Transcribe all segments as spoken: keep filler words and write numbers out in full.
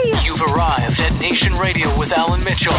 You've arrived at Nation Radio with Alan Mitchell,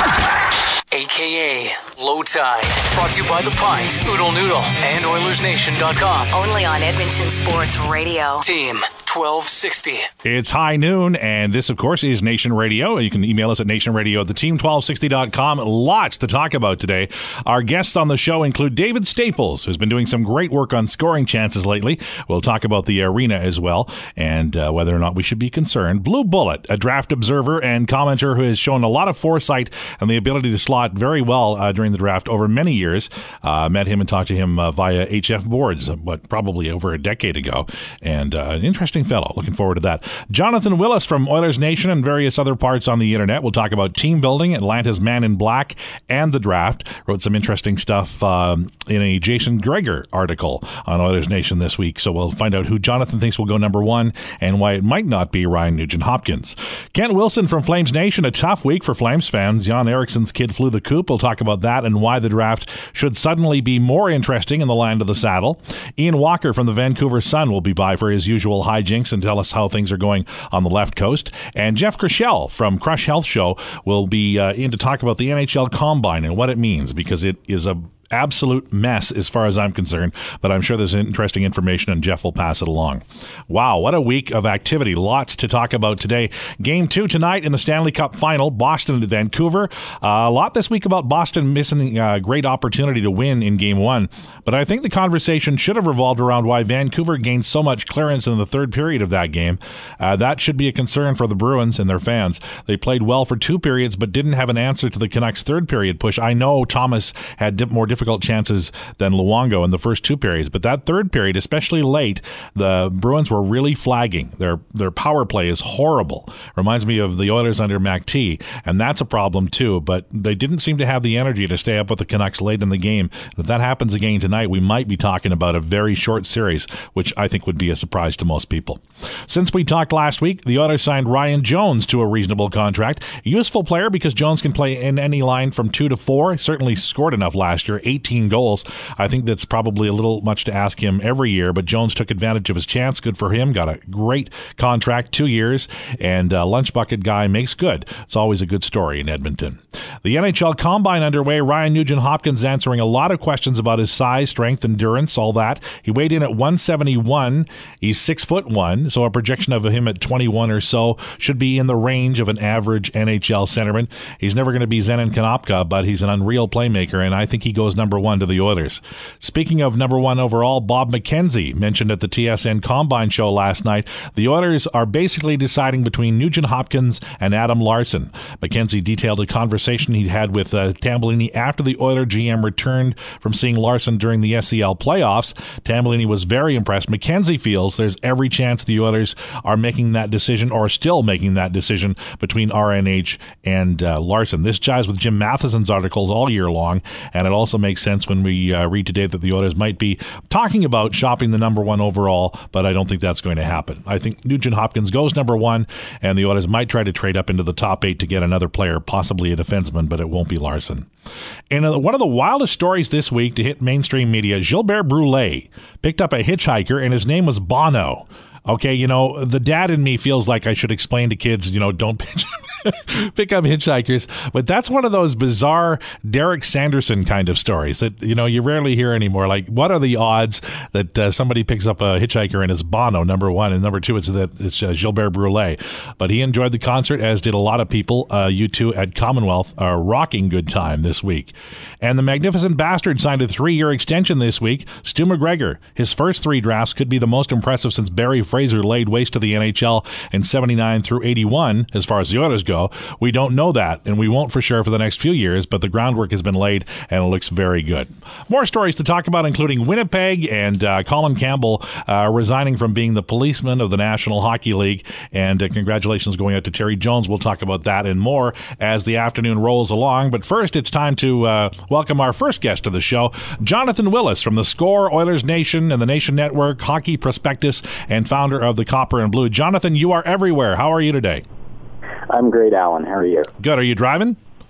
a k a. Low Tide. Brought to you by The Pint, Oodle Noodle, and Oilers Nation dot com. Only on Edmonton Sports Radio. Team twelve sixty. It's high noon, and this, of course, is Nation Radio. You can email us at nationradio at the team twelve sixty dot com. Lots to talk about today. Our guests on the show include David Staples, who's been doing some great work on scoring chances lately. We'll talk about the arena as well, and uh, whether or not we should be concerned. Blue Bullet, a draft observer and commenter who has shown a lot of foresight and the ability to slot very well uh, during the draft over many years. Uh, met him and talked to him uh, via H F boards, but probably over a decade ago, and uh, an interesting fellow. Looking forward to that. Jonathan Willis from Oilers Nation and various other parts on the internet. We'll talk about team building, Atlanta's Man in Black, and the draft. Wrote some interesting stuff um, in a Jason Gregor article on Oilers Nation this week, so we'll find out who Jonathan thinks will go number one and why it might not be Ryan Nugent-Hopkins. Kent Wilson from Flames Nation. A tough week for Flames fans. Jan Eriksson's kid flew the coop. We'll talk about that and why the draft should suddenly be more interesting in the land of the saddle. Ian Walker from the Vancouver Sun will be by for his usual hijinks and tell us how things are going on the left coast. And Jeff Crushell from Crush Health Show will be uh, in to talk about the N H L Combine and what it means, because it is a absolute mess as far as I'm concerned, but I'm sure there's interesting information and Jeff will pass it along. Wow, what a week of activity. Lots to talk about today. Game two tonight in the Stanley Cup Final, Boston to Vancouver. Uh, a lot this week about Boston missing a great opportunity to win in game one, but I think the conversation should have revolved around why Vancouver gained so much clearance in the third period of that game. Uh, that should be a concern for the Bruins and their fans. They played well for two periods, but didn't have an answer to the Canucks' third period push. I know Thomas had dip- more difficult chances than Luongo in the first two periods, but that third period, especially late, the Bruins were really flagging. Their their power play is horrible. Reminds me of the Oilers under Mac T, and that's a problem too, but they didn't seem to have the energy to stay up with the Canucks late in the game. If that happens again tonight, we might be talking about a very short series, which I think would be a surprise to most people. Since we talked last week, the Oilers signed Ryan Jones to a reasonable contract. A useful player because Jones can play in any line from two to four. Certainly scored enough last year, eighteen goals. I think that's probably a little much to ask him every year, but Jones took advantage of his chance. Good for him. Got a great contract, two years, and uh, lunch bucket guy makes good. It's always a good story in Edmonton. The N H L Combine underway. Ryan Nugent-Hopkins answering a lot of questions about his size, strength, endurance, all that. He weighed in at one seventy-one. He's six foot one, so a projection of him at twenty-one or so should be in the range of an average N H L centerman. He's never going to be Zenon Konopka, but he's an unreal playmaker, and I think he goes number one to the Oilers. Speaking of number one overall, Bob McKenzie mentioned at the T S N Combine show last night, the Oilers are basically deciding between Nugent-Hopkins and Adam Larson. McKenzie detailed a conversation he'd had with uh, Tambellini after the Oiler G M returned from seeing Larson during the S E L playoffs. Tambellini was very impressed. McKenzie feels there's every chance the Oilers are making that decision or still making that decision between R N H and uh, Larson. This jives with Jim Matheson's articles all year long, and it also makes sense when we uh, read today that the Oilers might be talking about shopping the number one overall, but I don't think that's going to happen. I think Nugent-Hopkins goes number one, and the Oilers might try to trade up into the top eight to get another player, possibly a defenseman, but it won't be Larson. And uh, one of the wildest stories this week to hit mainstream media, Gilbert Brulé picked up a hitchhiker, and his name was Bono. Okay, you know, the dad in me feels like I should explain to kids, you know, don't pitch pick up hitchhikers, but that's one of those bizarre Derek Sanderson kind of stories that, you know, you rarely hear anymore. Like, what are the odds that uh, somebody picks up a hitchhiker and it's Bono, number one, and number two, it's that it's uh, Gilbert Brulé. But he enjoyed the concert, as did a lot of people. Uh, you two at Commonwealth are rocking good time this week. And the Magnificent Bastard signed a three-year extension this week. Stu McGregor, his first three drafts could be the most impressive since Barry Fraser laid waste to the N H L in seventy-nine through eighty-one, as far as the Oilers go. We don't know that, and we won't for sure for the next few years, but the groundwork has been laid, and it looks very good. More stories to talk about, including Winnipeg and uh, Colin Campbell uh, resigning from being the policeman of the National Hockey League, and uh, congratulations going out to Terry Jones. We'll talk about that and more as the afternoon rolls along, but first it's time to uh, welcome our first guest of the show, Jonathan Willis from the Score, Oilers Nation, and the Nation Network, Hockey Prospectus, and founder of the Copper and Blue. Jonathan, you are everywhere. How are you today? I'm great, Alan. How are you? Good. Are you driving?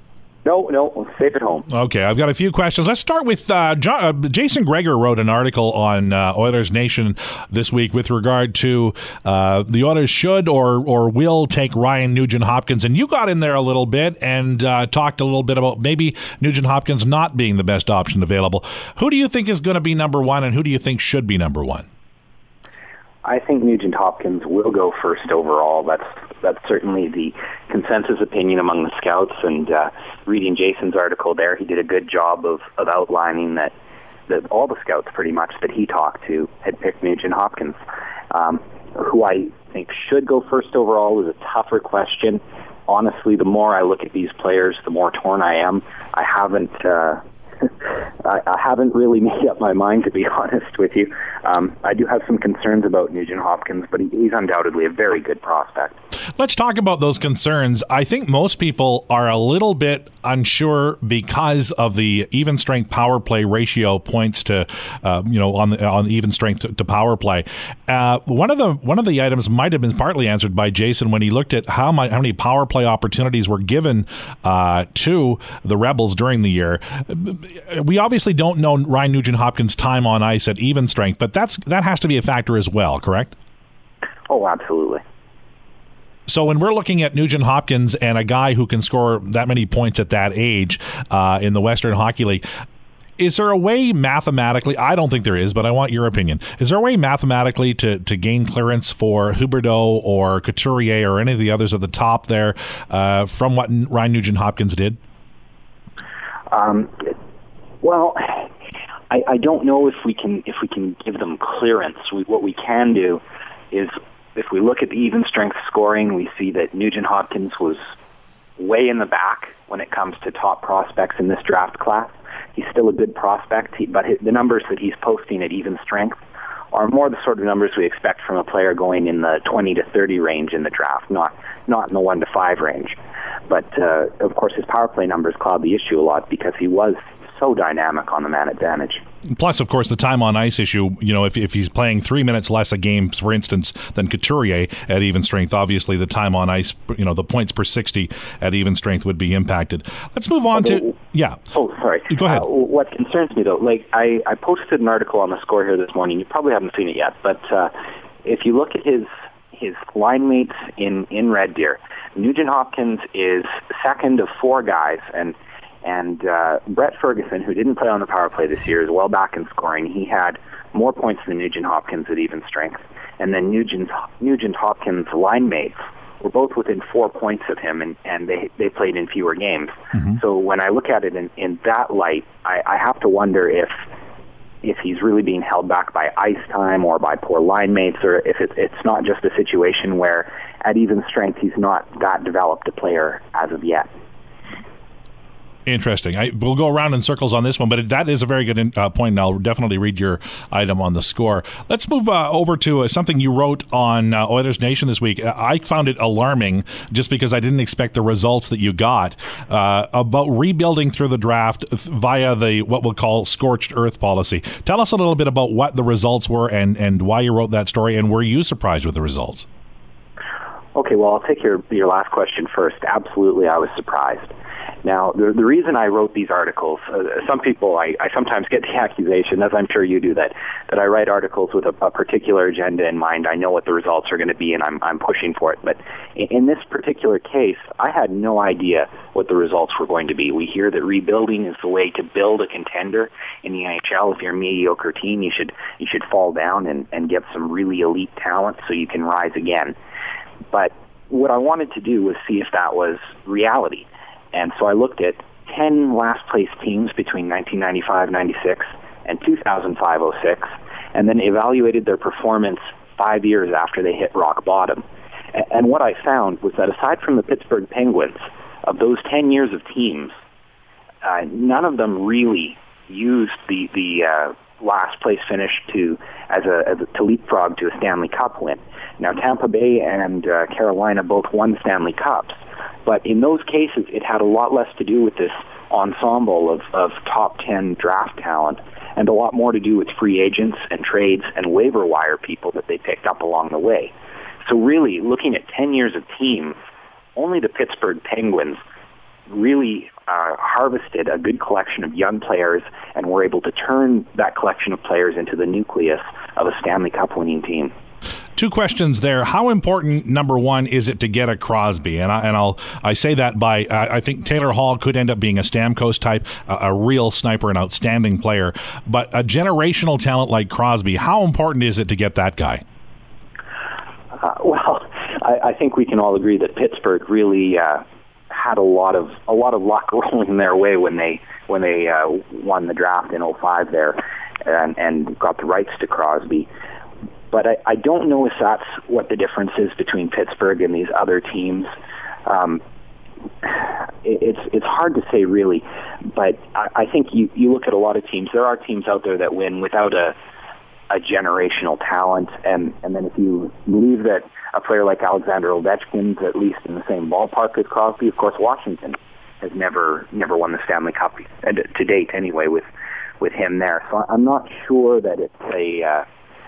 No, no, safe at home. Okay, I've got a few questions. Let's start with uh, John, uh, Jason Gregor wrote an article on uh, Oilers Nation this week with regard to uh, the Oilers should or or will take Ryan Nugent-Hopkins, and you got in there a little bit and uh, talked a little bit about maybe Nugent-Hopkins not being the best option available. Who do you think is going to be number one, and who do you think should be number one? I think Nugent-Hopkins will go first overall. That's that's certainly the consensus opinion among the scouts. And uh, reading Jason's article there, he did a good job of, of outlining that, that all the scouts pretty much that he talked to had picked Nugent-Hopkins. Um, who I think should go first overall is a tougher question. Honestly, the more I look at these players, the more torn I am. I haven't... Uh, I, I haven't really made up my mind, to be honest with you. Um, I do have some concerns about Nugent-Hopkins, but he, he's undoubtedly a very good prospect. Let's talk about those concerns. I think most people are a little bit unsure because of the even strength power play ratio points to, uh, you know, on the, on the even strength to power play. Uh, one of the one of the items might have been partly answered by Jason when he looked at how, my, how many power play opportunities were given uh, to the Rebels during the year. We obviously don't know Ryan Nugent-Hopkins' time on ice at even strength, but that's that has to be a factor as well, correct? Oh, absolutely. So when we're looking at Nugent-Hopkins and a guy who can score that many points at that age uh, in the Western Hockey League, is there a way mathematically, I don't think there is, but I want your opinion, is there a way mathematically to, to gain clearance for Huberdeau or Couturier or any of the others at the top there uh, from what Ryan Nugent-Hopkins did? Um, well, I, I don't know if we can if we can give them clearance. We, what we can do is, if we look at the even strength scoring, we see that Nugent-Hopkins was way in the back when it comes to top prospects in this draft class. He's still a good prospect, he, but his, the numbers that he's posting at even strength are more the sort of numbers we expect from a player going in the twenty to thirty range in the draft, not not in the one to five range. But, uh, of course, his power play numbers cloud the issue a lot because he was so dynamic on the man advantage. Plus, of course, the time on ice issue, you know, if, if he's playing three minutes less a game, for instance, than Couturier at even strength, obviously the time on ice, you know, the points per sixty at even strength would be impacted. Let's move on okay. to, yeah. Oh, sorry. Go ahead. Uh, what concerns me, though, like, I, I posted an article on the Score here this morning. You probably haven't seen it yet, but uh, if you look at his his line mates in, in Red Deer, Nugent-Hopkins is second of four guys, and And uh, Brett Ferguson, who didn't play on the power play this year, is well back in scoring. He had more points than Nugent-Hopkins at even strength. And then Nugent, Nugent-Hopkins' line mates were both within four points of him, and, and they they played in fewer games. Mm-hmm. So when I look at it in, in that light, I, I have to wonder if if he's really being held back by ice time or by poor line mates, or if it, it's not just a situation where at even strength he's not that developed a player as of yet. Interesting. I, we'll go around in circles on this one, but that is a very good uh, point, and I'll definitely read your item on the Score. Let's move uh, over to uh, something you wrote on uh, Oilers Nation this week. I found it alarming just because I didn't expect the results that you got uh, about rebuilding through the draft via the what we'll call scorched earth policy. Tell us a little bit about what the results were and, and why you wrote that story, and were you surprised with the results? Okay, well, I'll take your, your last question first. Absolutely, I was surprised. Now, the, the reason I wrote these articles, uh, some people, I, I sometimes get the accusation, as I'm sure you do, that, that I write articles with a, a particular agenda in mind. I know what the results are going to be, and I'm, I'm pushing for it. But in, in this particular case, I had no idea what the results were going to be. We hear that rebuilding is the way to build a contender in the N H L. If you're a mediocre team, you should you should fall down and, and get some really elite talent so you can rise again. But what I wanted to do was see if that was reality. And so I looked at ten last-place teams between nineteen ninety-five ninety-six and two thousand five oh six, and then evaluated their performance five years after they hit rock bottom. And what I found was that aside from the Pittsburgh Penguins, of those ten years of teams, uh, none of them really used the, the uh, last-place finish to as a, as a to leapfrog to a Stanley Cup win. Now, Tampa Bay and uh, Carolina both won Stanley Cups, but in those cases, it had a lot less to do with this ensemble of, of top ten draft talent and a lot more to do with free agents and trades and waiver wire people that they picked up along the way. So really, looking at ten years of teams, only the Pittsburgh Penguins really uh, harvested a good collection of young players and were able to turn that collection of players into the nucleus of a Stanley Cup winning team. Two questions there. How important, number one, is it to get a Crosby? And, I, and I'll I say that by uh, I think Taylor Hall could end up being a Stamkos type, a, a real sniper, an outstanding player. But a generational talent like Crosby, how important is it to get that guy? Uh, well, I, I think we can all agree that Pittsburgh really uh, had a lot of a lot of luck rolling their way when they when they uh, won the draft in oh five there and, and got the rights to Crosby. But I, I don't know if that's what the difference is between Pittsburgh and these other teams. Um, it, it's it's hard to say really, but I, I think you, you look at a lot of teams. There are teams out there that win without a a generational talent, and, and then if you believe that a player like Alexander Ovechkin's at least in the same ballpark as Crosby, of course Washington has never never won the Stanley Cup to date anyway with with him there. So I'm not sure that it's a. Uh,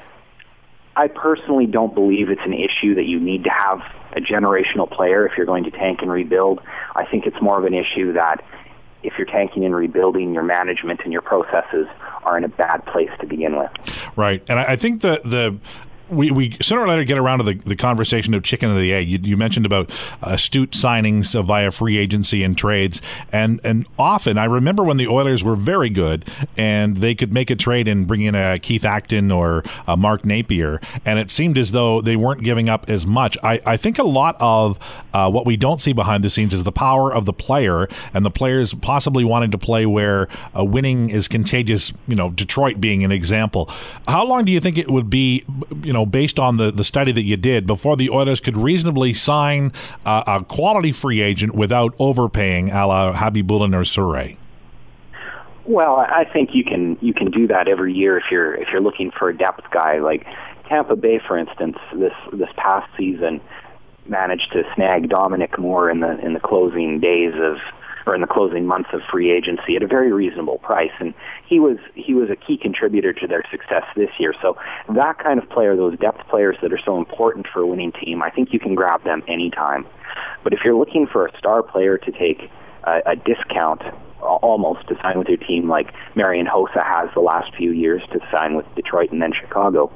I personally don't believe it's an issue that you need to have a generational player if you're going to tank and rebuild. I think it's more of an issue that if you're tanking and rebuilding, your management and your processes are in a bad place to begin with. Right. And I think the the we, we sooner or later get around to the, the conversation of chicken and the egg. You, you mentioned about astute signings via free agency and trades. And, and often, I remember when the Oilers were very good and they could make a trade and bring in a Keith Acton or a Mark Napier, and it seemed as though they weren't giving up as much. I, I think a lot of uh, what we don't see behind the scenes is the power of the player and the players possibly wanting to play where uh, winning is contagious, you know, Detroit being an example. How long do you think it would be, you know, based on the, the study that you did, before the Oilers could reasonably sign uh, a quality free agent without overpaying, a la Habibulin or Surrey? Well, I think you can you can do that every year if you're if you're looking for a depth guy. Like Tampa Bay, for instance, this this past season managed to snag Dominic Moore in the in the closing days of. or in the closing months of free agency at a very reasonable price. And he was he was a key contributor to their success this year. So that kind of player, those depth players that are so important for a winning team, I think you can grab them anytime. But if you're looking for a star player to take a, a discount almost to sign with your team like Marian Hossa has the last few years to sign with Detroit and then Chicago,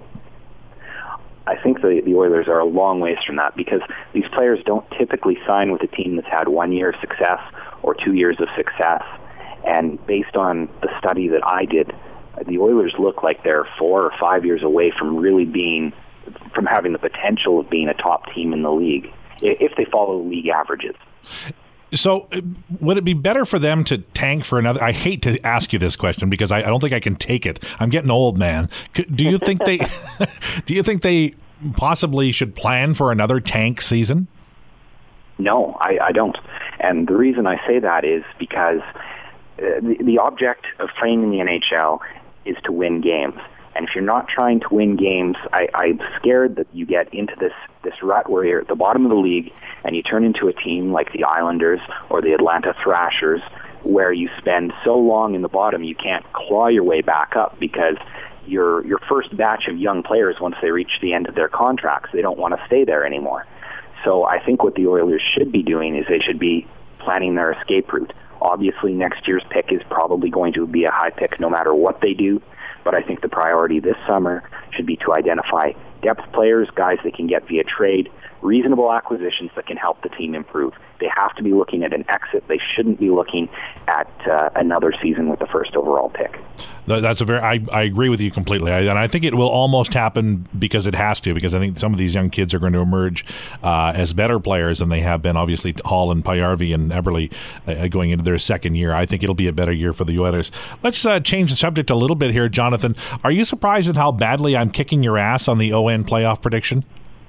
I think the, the Oilers are a long ways from that because these players don't typically sign with a team that's had one year of success or two years of success. And based on the study that I did, the Oilers look like they're four or five years away from really being, from having the potential of being a top team in the league, if they follow league averages. So would it be better for them to tank for another? I hate to ask you this question because I, I don't think I can take it. I'm getting old, man. Do you think they do you think they possibly should plan for another tank season? No, I, I don't. And the reason I say that is because uh, the, the object of playing in the N H L is to win games. And if you're not trying to win games, I, I'm scared that you get into this, this rut where you're at the bottom of the league and you turn into a team like the Islanders or the Atlanta Thrashers where you spend so long in the bottom you can't claw your way back up because your your first batch of young players, once they reach the end of their contracts, they don't want to stay there anymore. So I think what the Oilers should be doing is they should be planning their escape route. Obviously, next year's pick is probably going to be a high pick no matter what they do, but I think the priority this summer should be to identify depth players, guys they can get via trade, reasonable acquisitions that can help the team improve. They have to be looking at an exit. They shouldn't be looking at uh, another season with the first overall pick. That's a very. I, I agree with you completely, I, and I think it will almost happen because it has to. Because I think some of these young kids are going to emerge uh, as better players than they have been. Obviously, Hall and Pajärvi and Eberle uh, going into their second year. I think it'll be a better year for the Oilers. Let's uh, change the subject a little bit here, Jonathan. Are you surprised at how badly I'm kicking your ass on the O N playoff prediction?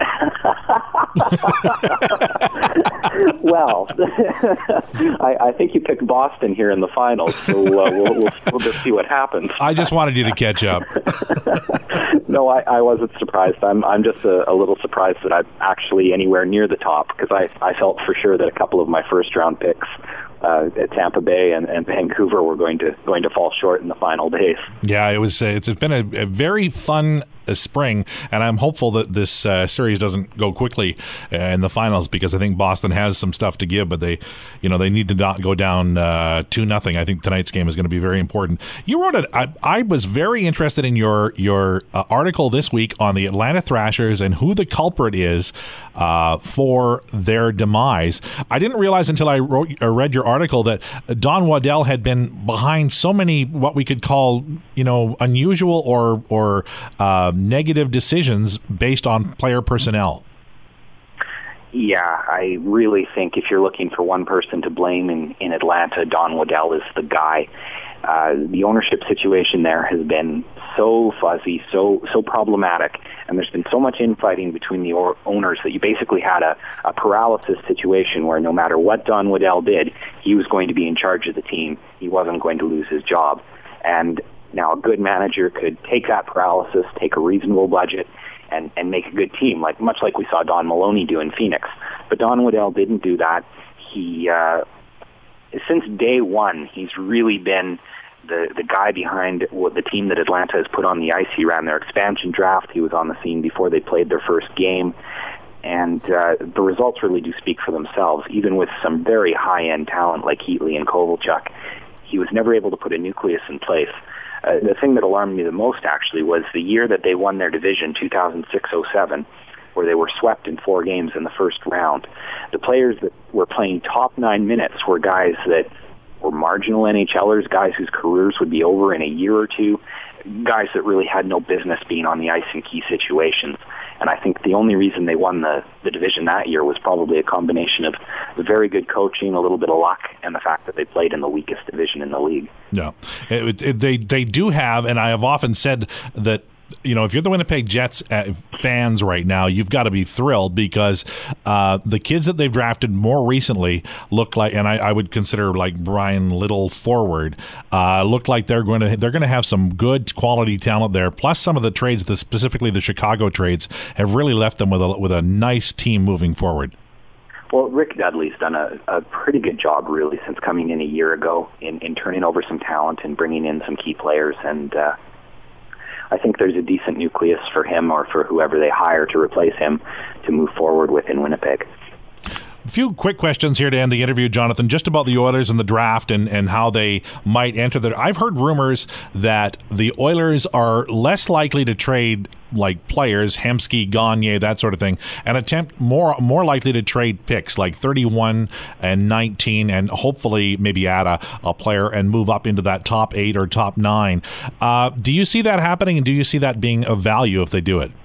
Well, I, I think you picked Boston here in the finals, so uh, we'll, we'll, we'll just see what happens. I just wanted you to catch up. No, I, I wasn't surprised. I'm I'm just a, a little surprised that I'm actually anywhere near the top because I, I felt for sure that a couple of my first round picks uh, Tampa Bay and, and Vancouver were going to going to fall short in the final days. Yeah, it was. Uh, it's been a, a very fun uh, spring, and I'm hopeful that this uh, series doesn't go quickly uh, in the finals, because I think Boston has some stuff to give, but they, you know, they need to not go down uh, two nothing. I think tonight's game is going to be very important. You wrote it. I, I was very interested in your your uh, article this week on the Atlanta Thrashers and who the culprit is uh, for their demise. I didn't realize until I wrote or read your article that Don Waddell had been behind so many what we could call, you know, unusual or or uh, negative decisions based on player personnel. Yeah, I really think if you're looking for one person to blame in, in Atlanta, Don Waddell is the guy. Uh, the ownership situation there has been so fuzzy, so so problematic, and there's been so much infighting between the or- owners that you basically had a, a paralysis situation where no matter what Don Waddell did, he was going to be in charge of the team. He wasn't going to lose his job. And now a good manager could take that paralysis, take a reasonable budget, and, and make a good team, like much like we saw Don Maloney do in Phoenix. But Don Waddell didn't do that. He, uh, since day one, he's really been the the guy behind what the team that Atlanta has put on the ice. He ran their expansion draft. He was on the scene before they played their first game. And uh, the results really do speak for themselves. Even with some very high-end talent like Heatley and Kovalchuk, he was never able to put a nucleus in place. Uh, the thing that alarmed me the most, actually, was the year that they won their division, two thousand six oh seven, where they were swept in four games in the first round. The players that were playing top nine minutes were guys that were marginal NHLers, guys whose careers would be over in a year or two, guys that really had no business being on the ice in key situations. And I think the only reason they won the, the division that year was probably a combination of very good coaching, a little bit of luck, and the fact that they played in the weakest division in the league. Yeah, it, it, they they do have, and I have often said that, you know, if you're the Winnipeg Jets fans right now, you've got to be thrilled, because uh, the kids that they've drafted more recently look like, and I, I would consider like Brian Little forward, uh, look like they're going to they're going to have some good quality talent there. Plus, some of the trades, the, specifically the Chicago trades, have really left them with a with a nice team moving forward. Well, Rick Dudley's done a, a pretty good job, really, since coming in a year ago in, in turning over some talent and bringing in some key players, and uh, I think there's a decent nucleus for him or for whoever they hire to replace him to move forward with in Winnipeg. A few quick questions here to end the interview, Jonathan, just about the Oilers and the draft and, and how they might enter the... I've heard rumors that the Oilers are less likely to trade like players, Hemsky, Gagne, that sort of thing, and attempt more more likely to trade picks like thirty-one and nineteen, and hopefully maybe add a, a player and move up into that top eight or top nine. Uh, do you see that happening, and do you see that being of value if they do it?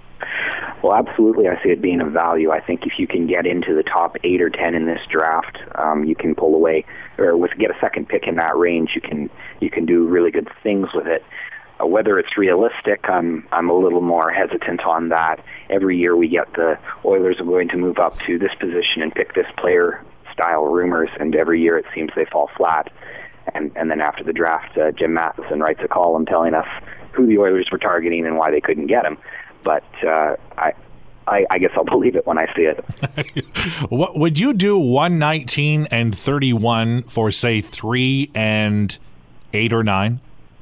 Well, absolutely, I see it being of value. I think if you can get into the top eight or ten in this draft, um, you can pull away, or with get a second pick in that range, you can you can do really good things with it. Uh, whether it's realistic, I'm I'm a little more hesitant on that. Every year we get the Oilers are going to move up to this position and pick this player style rumors, and every year it seems they fall flat. And and then after the draft, uh, Jim Matheson writes a column telling us who the Oilers were targeting and why they couldn't get him. But uh, I, I, I guess I'll believe it when I see it. What would you do? one nineteen and thirty-one for say three and eight or nine?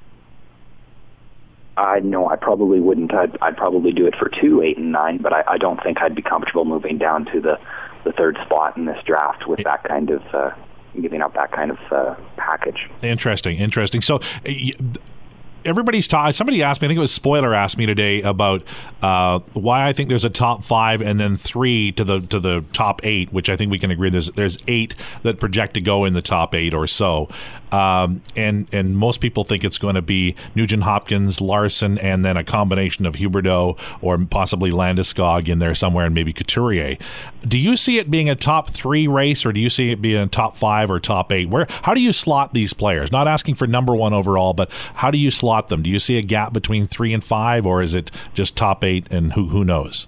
I uh, no, I probably wouldn't. I'd, I'd probably do it for two, eight, and nine. But I, I don't think I'd be comfortable moving down to the, the third spot in this draft with that kind of uh, giving up that kind of uh, package. Interesting, interesting. So. Y- Everybody's talking. Somebody asked me, I think it was Spoiler asked me today about uh, why I think there's a top five and then three to the to the top eight, which I think we can agree there's there's eight that project to go in the top eight or so, um, and and most people think it's going to be Nugent Hopkins, Larson, and then a combination of Huberdeau or possibly Landeskog in there somewhere, and maybe Couturier. Do you see it being a top three race, or do you see it being a top five or top eight? Where how do you slot these players? Not asking for number one overall, but how do you slot them? Do you see a gap between three and five, or is it just top eight and who who knows?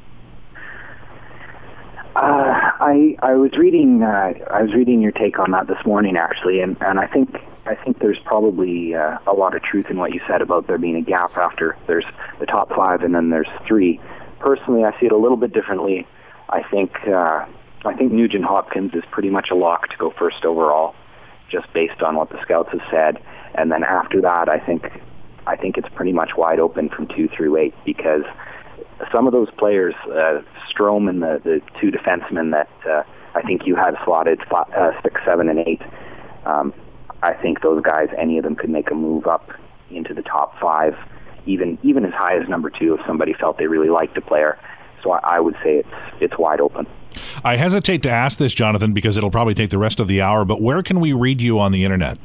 Uh, I I was reading uh, I was reading your take on that this morning, actually, and, and I think I think there's probably uh, a lot of truth in what you said about there being a gap after there's the top five and then there's three. Personally, I see it a little bit differently. I think uh, I think Nugent Hopkins is pretty much a lock to go first overall, just based on what the scouts have said. And then after that, I think I think it's pretty much wide open from two through eight, because some of those players, uh, Strome and the, the two defensemen that uh, I think you had slotted five, uh, six, seven, and eight, um, I think those guys, any of them could make a move up into the top five, even even as high as number two if somebody felt they really liked a player. So I, I would say it's it's wide open. I hesitate to ask this, Jonathan, because it'll probably take the rest of the hour, but where can we read you on the internet?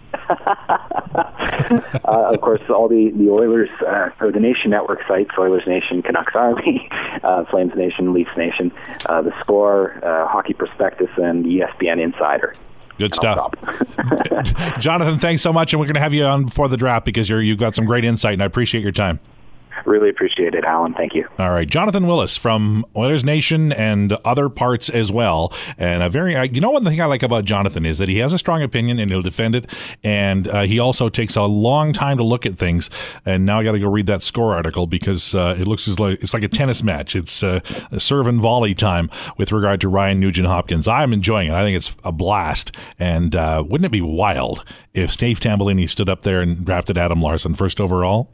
uh, of course, all the, the Oilers, uh, or the Nation Network sites, Oilers Nation, Canucks Army, uh, Flames Nation, Leafs Nation, uh, The Score, uh, Hockey Prospectus, and E S P N Insider. Good stuff. Jonathan, thanks so much, and we're going to have you on before the draft because you're, you've got some great insight, and I appreciate your time. Really appreciate it, Alan. Thank you. All right. Jonathan Willis from Oilers Nation and other parts as well. And a very, you know, one thing I like about Jonathan is that he has a strong opinion and he'll defend it. And uh, he also takes a long time to look at things. And now I got to go read that Score article because uh, it looks as like it's like a tennis match. It's uh, a serve and volley time with regard to Ryan Nugent-Hopkins. I'm enjoying it. I think it's a blast. And uh, wouldn't it be wild if Steve Tambellini stood up there and drafted Adam Larson first overall?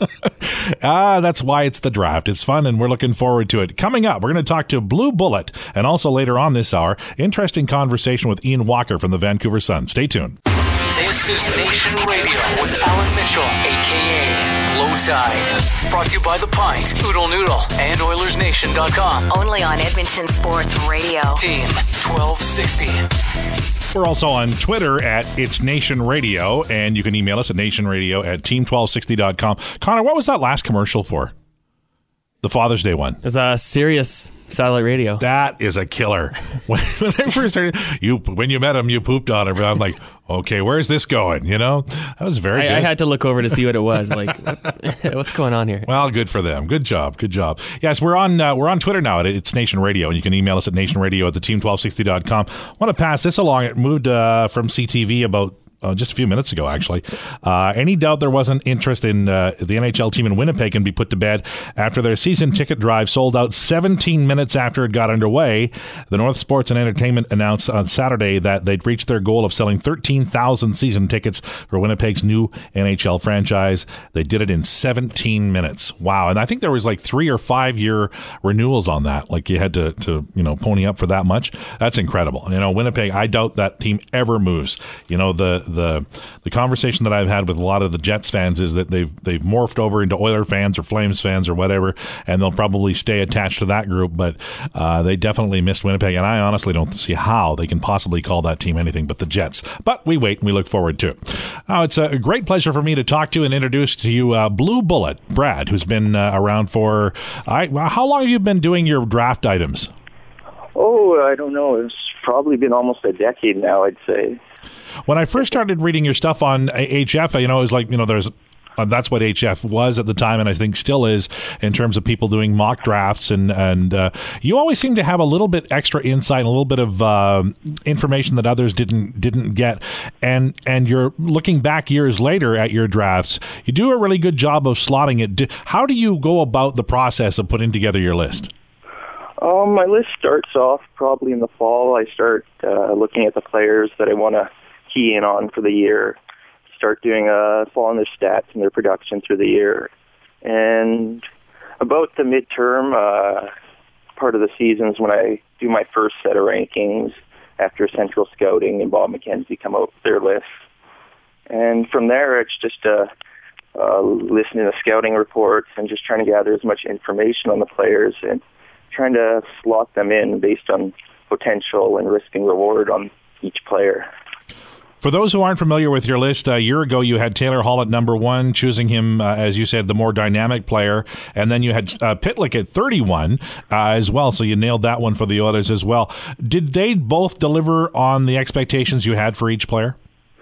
Ah, that's why it's the draft. It's fun, and we're looking forward to it. Coming up, we're going to talk to Blue Bullet, and also later on this hour, interesting conversation with Ian Walker from the Vancouver Sun. Stay tuned. This is Nation Radio with Alan Mitchell, a k a. Low Tide. Brought to you by The Pint, Oodle Noodle, and Oilers Nation dot com. Only on Edmonton Sports Radio. Team twelve sixty. We're also on Twitter at It's Nation Radio, and you can email us at nationradio at team twelve sixty dot com. Connor, what was that last commercial for? The Father's Day one. It's a Sirius satellite radio. That is a killer. When, when I first started, you when you met him, you pooped on him. I'm like, okay, where's this going? You know, that was very I, good. I had to look over to see what it was. Like, what, what's going on here? Well, good for them. Good job. Good job. Yes, we're on uh, we're on Twitter now. At It's Nation Radio, and you can email us at nationradio at the team twelve sixty dot com. I want to pass this along. It moved uh, from C T V about Uh, just a few minutes ago, actually. Uh, any doubt there wasn't interest in uh, the N H L team in Winnipeg can be put to bed after their season ticket drive sold out seventeen minutes after it got underway. The North Sports and Entertainment announced on Saturday that they'd reached their goal of selling thirteen thousand season tickets for Winnipeg's new N H L franchise. They did it in seventeen minutes. Wow. And I think there was like three or five year renewals on that. Like you had to, to you know, pony up for that much. That's incredible. You know, Winnipeg, I doubt that team ever moves. You know, the the the conversation that I've had with a lot of the Jets fans is that they've they've morphed over into Oiler fans or Flames fans or whatever, and they'll probably stay attached to that group, but uh, they definitely missed Winnipeg, and I honestly don't see how they can possibly call that team anything but the Jets. But we wait and we look forward to it. Uh, it's a great pleasure for me to talk to and introduce to you uh, Blue Bullet, Brad, who's been uh, around for, I, how long have you been doing your draft items? Oh, I don't know. It's probably been almost a decade now, I'd say. When I first started reading your stuff on H F, you know, it was like, you know, there's uh, that's what H F was at the time, and I think still is in terms of people doing mock drafts, and and uh, you always seem to have a little bit extra insight, and a little bit of uh, information that others didn't didn't get, and and you're looking back years later at your drafts, you do a really good job of slotting it. How do you go about the process of putting together your list? Um, my list starts off probably in the fall. I start uh, looking at the players that I want to key in on for the year, start doing a following their stats and their production through the year. And about the midterm uh, part of the season is when I do my first set of rankings after Central Scouting and Bob McKenzie come out with their list. And from there, it's just uh, uh, listening to scouting reports and just trying to gather as much information on the players and trying to slot them in based on potential and risk and reward on each player. For those who aren't familiar with your list, a year ago you had Taylor Hall at number one, choosing him, uh, as you said, the more dynamic player, and then you had uh, Pitlick at thirty-one uh, as well, so you nailed that one for the others as well. Did they both deliver on the expectations you had for each player?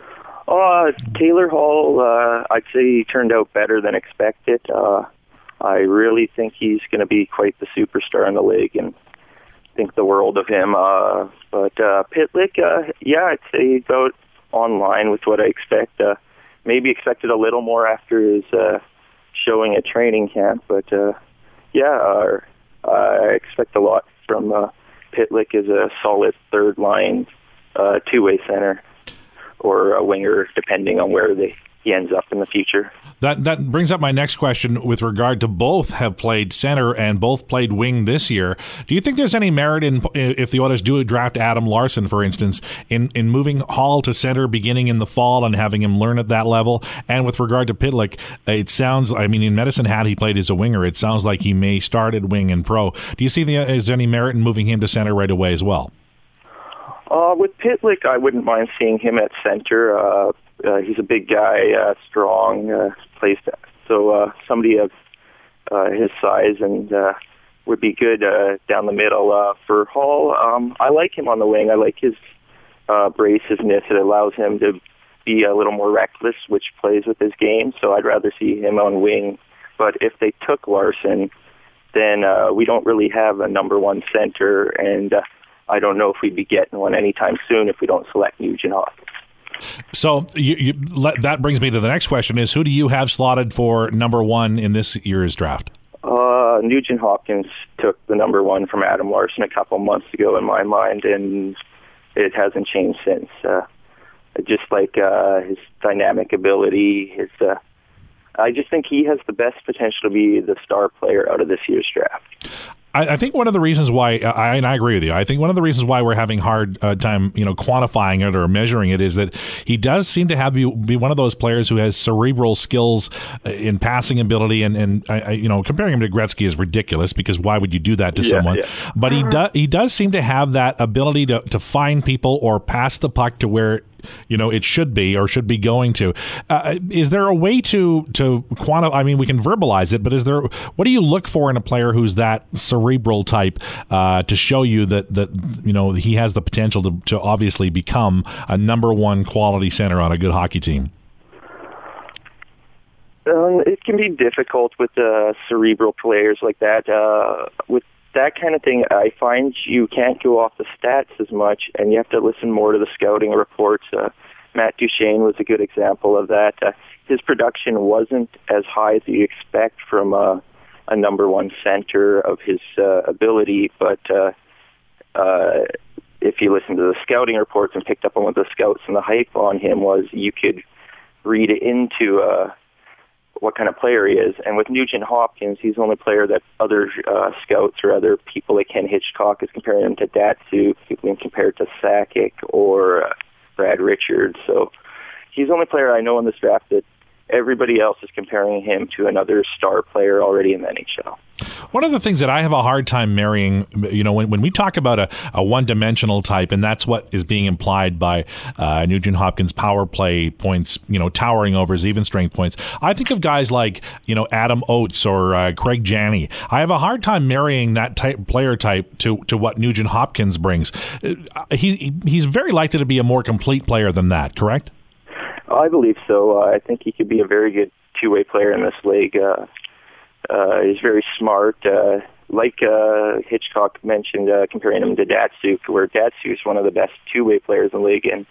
Uh, Taylor Hall, uh, I'd say he turned out better than expected. Uh, I really think he's going to be quite the superstar in the league and think the world of him. Uh, but uh, Pitlick, uh, yeah, I'd say about on line with what I expect. Uh, maybe expected a little more after his uh, showing at training camp. But, uh, yeah, uh, I expect a lot from uh, Pitlick is a solid third line uh, two-way center or a winger, depending on where they, he ends up in the future. That that brings up my next question with regard to both have played center and both played wing this year. Do you think there's any merit in, if the Oilers do draft Adam Larsson, for instance, in, in moving Hall to center beginning in the fall and having him learn at that level? And with regard to Pitlick, it sounds, I mean, in Medicine Hat he played as a winger. It sounds like he may start at wing and pro. Do you see the, is there any merit in moving him to center right away as well? Uh, with Pitlick, I wouldn't mind seeing him at center. Uh, uh, he's a big guy, uh, strong, uh, plays so uh, somebody of uh, his size and uh, would be good uh, down the middle. Uh, for Hall, um, I like him on the wing. I like his uh, abrasiveness. It allows him to be a little more reckless, which plays with his game. So I'd rather see him on wing. But if they took Larsson, then uh, we don't really have a number one center, and uh, I don't know if we'd be getting one anytime soon if we don't select Nugent Hopkins. So you, you, let, that brings me to the next question: is who do you have slotted for number one in this year's draft? Uh, Nugent Hopkins took the number one from Adam Larsson a couple months ago in my mind, and it hasn't changed since. Uh, just like uh, his dynamic ability, his uh, I just think he has the best potential to be the star player out of this year's draft. I think one of the reasons why, I, and I agree with you, I think one of the reasons why we're having hard uh, time, you know, quantifying it or measuring it is that he does seem to have be, be one of those players who has cerebral skills in passing ability, and, and I, you know, comparing him to Gretzky is ridiculous because why would you do that to yeah, someone? Yeah. But he does he does seem to have that ability to, to find people or pass the puck to where, you know, it should be or should be going to. Uh, is there a way to to quantify? I mean, we can verbalize it, but is there? What do you look for in a player who's that cerebral type uh, to show you that that you know he has the potential to to obviously become a number one quality center on a good hockey team? Um, it can be difficult with uh, cerebral players like that. Uh, with that kind of thing, I find you can't go off the stats as much, and you have to listen more to the scouting reports. Uh, Matt Duchene was a good example of that. Uh, his production wasn't as high as you expect from uh, a number one center of his uh, ability, but uh, uh, if you listen to the scouting reports and picked up on what the scouts and the hype on him was, you could read it into uh, what kind of player he is. And with Nugent Hopkins, he's the only player that other uh, scouts or other people like Ken Hitchcock is comparing him to Datsuk, people compared to Sakic or uh, Brad Richards. So he's the only player I know in this draft that everybody else is comparing him to another star player already in the N H L. One of the things that I have a hard time marrying, you know, when, when we talk about a, a one-dimensional type, and that's what is being implied by uh, Nugent Hopkins' power play points, you know, towering over his even strength points. I think of guys like, you know, Adam Oates or uh, Craig Janney. I have a hard time marrying that type player type to, to what Nugent Hopkins brings. Uh, he he's very likely to be a more complete player than that, correct? I believe so. Uh, I think he could be a very good two-way player in this league. Uh, uh, he's very smart. Uh, like uh, Hitchcock mentioned, uh, comparing him to Datsuk, where Datsuk is one of the best two-way players in the league. And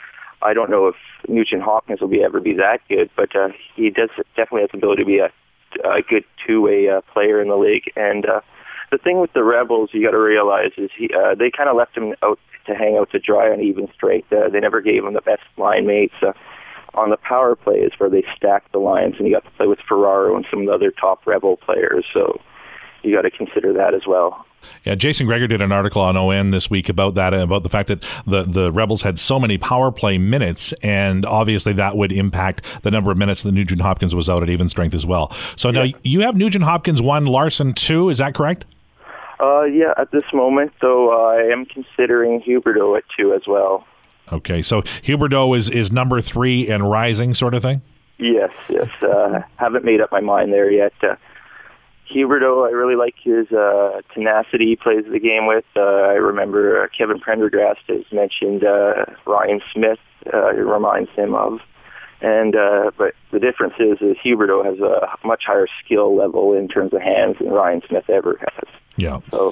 I don't know if Nugent Hopkins will be ever be that good, but uh, he does definitely has the ability to be a, a good two-way uh, player in the league. And uh, the thing with the Rebels, you got to realize, is he uh, they kind of left him out to hang out to dry on even strength. Uh, they never gave him the best line mates. Uh, on the power play is where they stacked the lines, and you got to play with Ferraro and some of the other top Rebel players. So you got to consider that as well. Yeah, Jason Gregor did an article on O N this week about that, about the fact that the, the Rebels had so many power play minutes, and obviously that would impact the number of minutes that Nugent Hopkins was out at even strength as well. So yeah. Now you have Nugent Hopkins one, Larsson two, is that correct? Uh, yeah, at this moment, though, uh, I am considering Huberdeau at two as well. Okay, so Huberdeau is, is number three and rising sort of thing? Yes, yes. Uh, haven't made up my mind there yet. Uh, Huberdeau, I really like his uh, tenacity he plays the game with. Uh, I remember uh, Kevin Prendergast has mentioned uh, Ryan Smith. Uh, it reminds him of. And uh, but the difference is, is Huberdeau has a much higher skill level in terms of hands than Ryan Smith ever has. Yeah. So,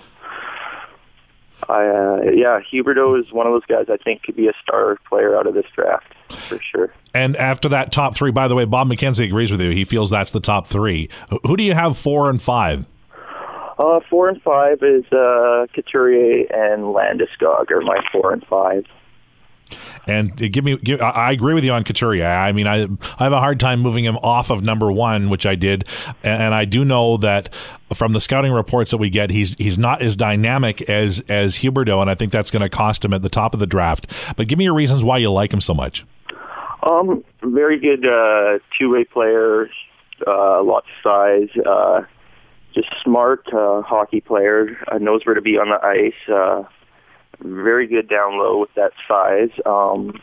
I, uh, yeah, Huberdeau is one of those guys I think could be a star player out of this draft for sure. And after that top three, by the way, Bob McKenzie agrees with you. He feels that's the top three. Who do you have four and five? Uh, four and five is uh, Couturier and Landeskog are my four and five. And give me, give, I agree with you on Couturier. I mean, I I have a hard time moving him off of number one, which I did, and I do know that from the scouting reports that we get, he's he's not as dynamic as as Huberdeau, and I think that's going to cost him at the top of the draft. But give me your reasons why you like him so much. Um, very good uh, two-way player, uh, lots of size, uh, just smart uh, hockey player, uh, knows where to be on the ice. Uh, very good down low with that size. Um,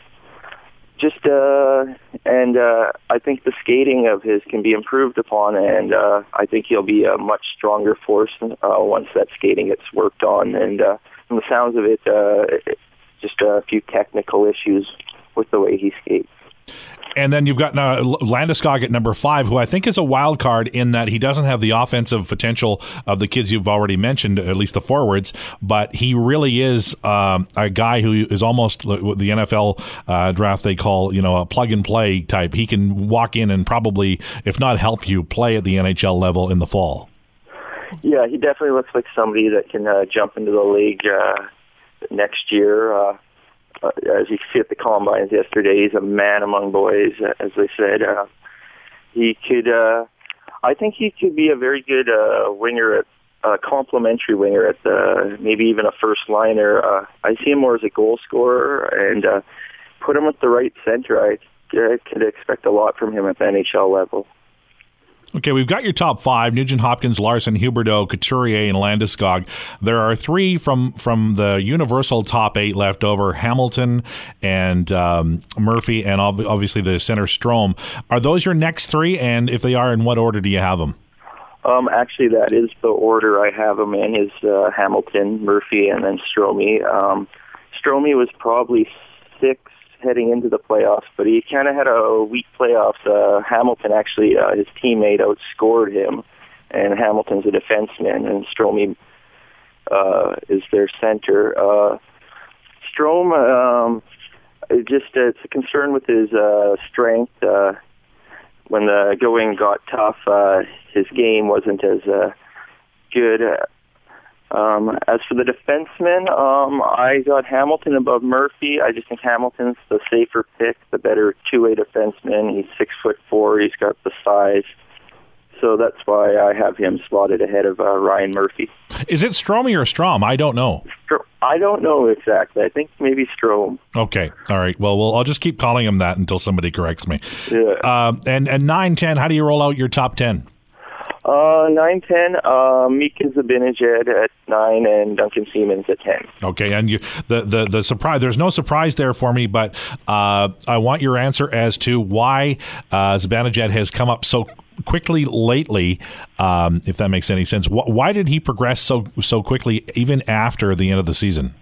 just uh, and uh, I think the skating of his can be improved upon, and uh, I think he'll be a much stronger force uh, once that skating gets worked on. And uh, from the sounds of it, uh, just a few technical issues with the way he skates. And then you've got uh, Landeskog at number five, who I think is a wild card in that he doesn't have the offensive potential of the kids you've already mentioned, at least the forwards, but he really is um, a guy who is almost what the N F L uh, draft they call, you know, a plug-and-play type. He can walk in and probably, if not help you, play at the N H L level in the fall. Yeah, he definitely looks like somebody that can uh, jump into the league uh, next year. Uh, Uh, as you see at the Combines yesterday, he's a man among boys, as they said. Uh, he could, uh, I think he could be a very good uh, winger, at, uh, complementary winger at the, maybe even a first liner. Uh, I see him more as a goal scorer, and uh, put him at the right center. I, I could expect a lot from him at the N H L level. Okay, we've got your top five: Nugent Hopkins, Larson, Huberdeau, Couturier, and Landeskog. There are three from from the universal top eight left over: Hamilton and um, Murphy, and ob- obviously the center Strome. Are those your next three? And if they are, in what order do you have them? Um, actually, that is the order I have them in: is uh, Hamilton, Murphy, and then Strome. Um, Strome was probably six heading into the playoffs, but he kind of had a weak playoffs. Uh, Hamilton actually, uh, his teammate outscored him, and Hamilton's a defenseman, and Strome uh, is their center. Uh, Strome, um, it just uh, it's a concern with his uh, strength. Uh, when the going got tough, uh, his game wasn't as uh, good. Um, as for the defensemen, um, I got Hamilton above Murphy. I just think Hamilton's the safer pick, the better two-way defenseman. He's six foot four. He's got the size. So that's why I have him slotted ahead of uh, Ryan Murphy. Is it Strome or Strom? I don't know. I don't know exactly. I think maybe Strome. Okay. All right. Well, well, I'll just keep calling him that until somebody corrects me. Yeah. Um, and, and nine, ten, how do you roll out your top ten? Uh, nine ten, uh, Mika Zibanejad at nine and Duncan Siemens at ten. Okay, and you, the, the, the surprise, there's no surprise there for me, but uh, I want your answer as to why uh, Zibanejad has come up so quickly lately, um, if that makes any sense. Wh- why did he progress so so quickly even after the end of the season?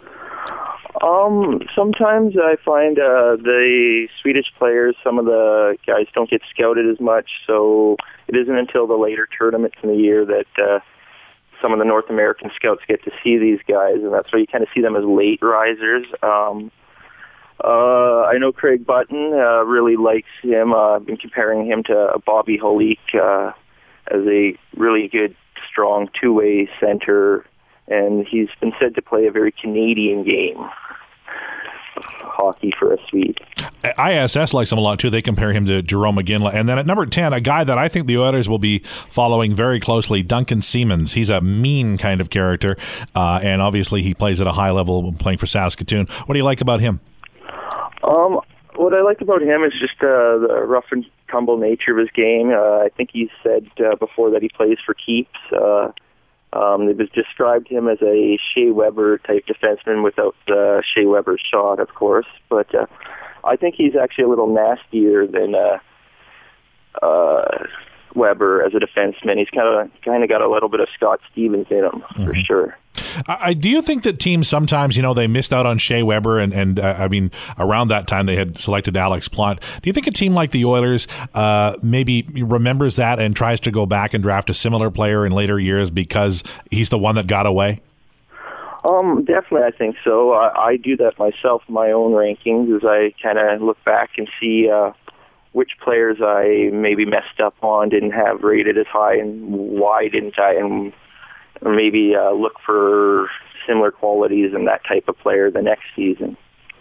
Um, sometimes I find uh, the Swedish players, some of the guys don't get scouted as much, so it isn't until the later tournaments in the year that uh, some of the North American scouts get to see these guys, and that's why you kind of see them as late risers. Um, uh, I know Craig Button uh, really likes him. Uh, I've been comparing him to Bobby Holik uh, as a really good, strong two-way center, and he's been said to play a very Canadian game. Hockey for a Swede. I S S likes him a lot too. They compare him to Jerome McGinley. And then at number ten, a guy that I think the Oilers will be following very closely, Duncan Siemens. He's a mean kind of character, uh, and obviously he plays at a high level playing for Saskatoon. What do you like about him? Um, what I like about him is just uh, the rough and tumble nature of his game. Uh, I think he said uh, before that he plays for keeps. Uh, Um, it was described him as a Shea Weber type defenseman without uh, Shea Weber's shot, of course. But uh, I think he's actually a little nastier than uh, uh, Weber as a defenseman. He's kind of kind of got a little bit of Scott Stevens in him, mm-hmm. for sure. I, do you think that teams sometimes, you know, they missed out on Shea Weber, and, and uh, I mean, around that time they had selected Alex Plante. Do you think a team like the Oilers uh, maybe remembers that and tries to go back and draft a similar player in later years because he's the one that got away? Um, definitely, I think so. I, I do that myself in my own rankings as I kind of look back and see uh, which players I maybe messed up on, didn't have rated as high, and why didn't I, and or maybe uh, look for similar qualities in that type of player the next season.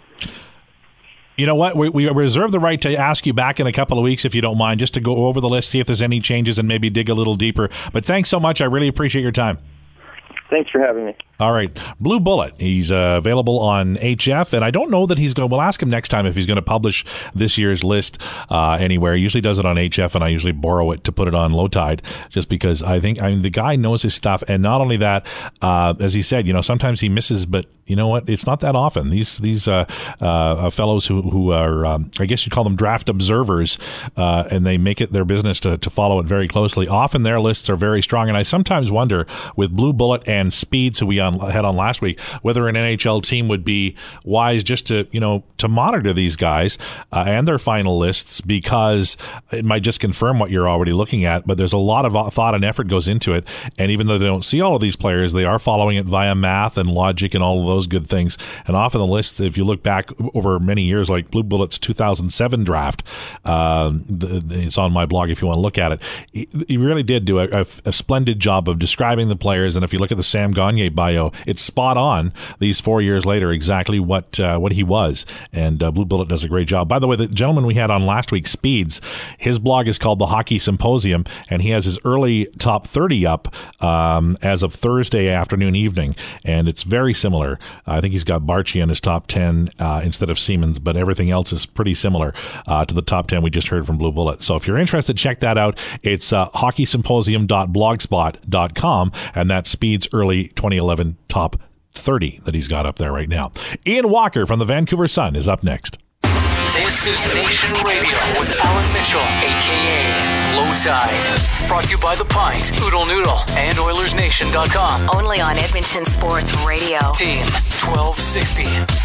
You know what? We, we reserve the right to ask you back in a couple of weeks, if you don't mind, just to go over the list, see if there's any changes, and maybe dig a little deeper. But thanks so much. I really appreciate your time. Thanks for having me. All right. Blue Bullet. He's uh, available on H F, and I don't know that he's going. We'll ask him next time if he's going to publish this year's list uh, anywhere. He usually does it on H F, and I usually borrow it to put it on Low Tide, just because I think I mean the guy knows his stuff. And not only that, uh, as he said, you know, sometimes he misses, but you know what? It's not that often. These these uh, uh, fellows who who are, um, I guess you'd call them draft observers, uh, and they make it their business to to follow it very closely. Often their lists are very strong, and I sometimes wonder with Blue Bullet and Speeds, who we on, had on last week, whether an N H L team would be wise just to, you know, to monitor these guys uh, and their final lists, because it might just confirm what you're already looking at. But there's a lot of thought and effort goes into it. And even though they don't see all of these players, they are following it via math and logic and all of those good things. And often the lists, if you look back over many years, like Blue Bullet's two thousand seven draft, uh, it's on my blog if you want to look at it. He really did do a, a, a splendid job of describing the players. And if you look at the Sam Gagner bio, it's spot on these four years later exactly what uh, what he was. And uh, Blue Bullet does a great job. By the way, the gentleman we had on last week, Speeds, his blog is called The Hockey Symposium, and he has his early top thirty up um, as of Thursday afternoon, evening, and it's very similar. I think he's got Barchi in his top ten uh, instead of Siemens, but everything else is pretty similar uh, to the top ten we just heard from Blue Bullet. So if you're interested, check that out. It's uh, hockey symposium dot blogspot dot com, and that's Speed's early twenty eleven top thirty that he's got up there right now. Ian Walker from the Vancouver Sun is up next. This is Nation Radio with Alan Mitchell, a k a. Low Tide. Brought to you by The Pint, Oodle Noodle, and Oilers Nation dot com. Only on Edmonton Sports Radio. Team twelve sixty.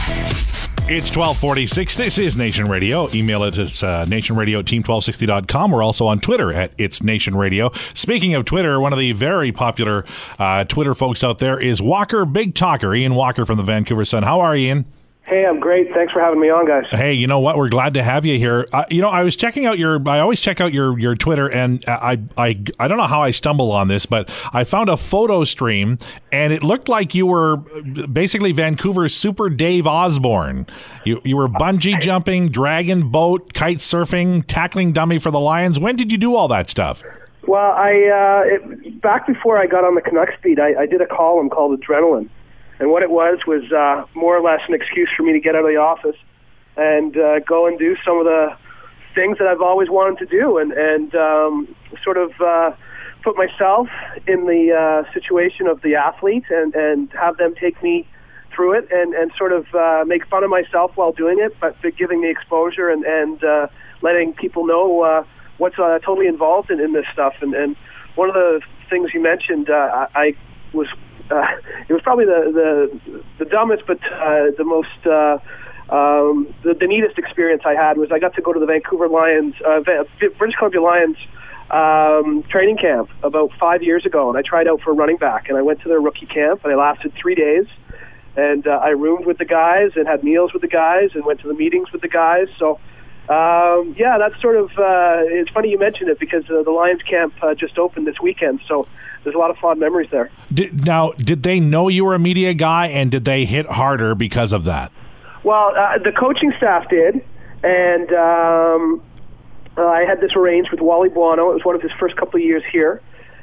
It's twelve forty-six. This is Nation Radio. Email it at uh, nationradio at team twelve sixty dot com. We're also on Twitter at It's Nation Radio. Speaking of Twitter, one of the very popular uh, Twitter folks out there is Walker Big Talker, Ian Walker from the Vancouver Sun. How are you, Ian? Hey, I'm great. Thanks for having me on, guys. Hey, you know what? We're glad to have you here. Uh, you know, I was checking out your. I always check out your your Twitter, and I I I don't know how I stumbled on this, but I found a photo stream, and it looked like you were basically Vancouver's Super Dave Osborne. You you were bungee jumping, dragon boat, kite surfing, tackling dummy for the Lions. When did you do all that stuff? Well, I uh, it, back before I got on the Canucks beat, I, I did a column called Adrenaline. And what it was was uh, more or less an excuse for me to get out of the office and uh, go and do some of the things that I've always wanted to do, and, and um, sort of uh, put myself in the uh, situation of the athlete and, and have them take me through it and, and sort of uh, make fun of myself while doing it, but giving me exposure and, and uh, letting people know uh, what's uh, totally involved in, in this stuff. And, and one of the things you mentioned, uh, I, I was... Uh, it was probably the the, the dumbest, but uh, the most uh, um, the, the neatest experience I had was I got to go to the Vancouver Lions, uh, British Columbia Lions um, training camp about five years ago, and I tried out for a running back, and I went to their rookie camp, and I lasted three days, and uh, I roomed with the guys and had meals with the guys and went to the meetings with the guys. So. Um, yeah, that's sort of, uh, it's funny you mentioned it because uh, the Lions camp uh, just opened this weekend, so there's a lot of fond memories there. Did, now, did they know you were a media guy, and did they hit harder because of that? Well, uh, the coaching staff did, and um, uh, I had this arranged with Wally Buono. It was one of his first couple of years here.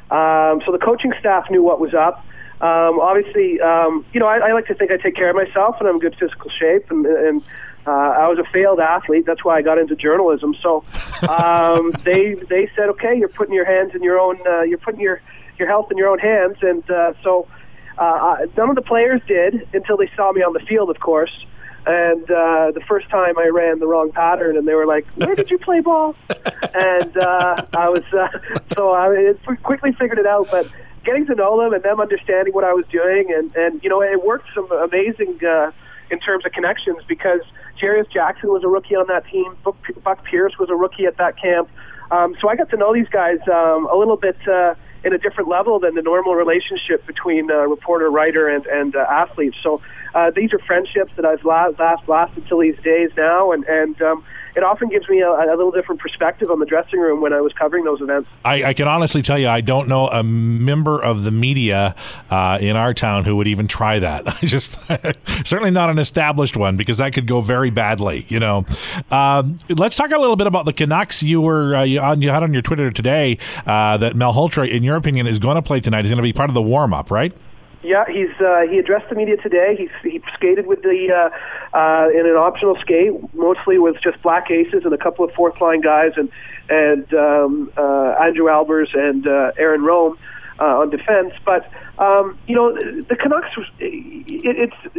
Um, so the coaching staff knew what was up. Um, obviously, um, you know, I, I like to think I take care of myself, and I'm in good physical shape, and, and Uh, I was a failed athlete. That's why I got into journalism. So um, they they said, okay, you're putting your hands in your own, uh, you're putting your, your health in your own hands. And uh, so uh, none of the players did until they saw me on the field, of course. And uh, the first time I ran the wrong pattern, and they were like, where did you play ball? And uh, I was, uh, so I quickly figured it out. But getting to know them and them understanding what I was doing, and, and you know, it worked some amazing uh, in terms of connections, because Jarius Jackson was a rookie on that team. Buck Pierce was a rookie at that camp. Um, so I got to know these guys um, a little bit uh, in a different level than the normal relationship between uh, reporter, writer, and, and uh, athlete. So uh, these are friendships that I've last, last lasted till these days now, and and um, it often gives me a, a little different perspective on the dressing room when I was covering those events. I, I can honestly tell you, I don't know a member of the media uh, in our town who would even try that. I just certainly not an established one, because that could go very badly. You know, um, let's talk a little bit about the Canucks. You were uh, you, on, you had on your Twitter today uh, that Malhotra, in your opinion, is going to play tonight. He's going to be part of the warm up, right? Yeah, he's uh, he addressed the media today. He he skated with the uh, uh, in an optional skate, mostly with just black aces and a couple of fourth line guys, and and um, uh, Andrew Albers and uh, Aaron Rome uh, on defense. But um, you know, the Canucks, it, it's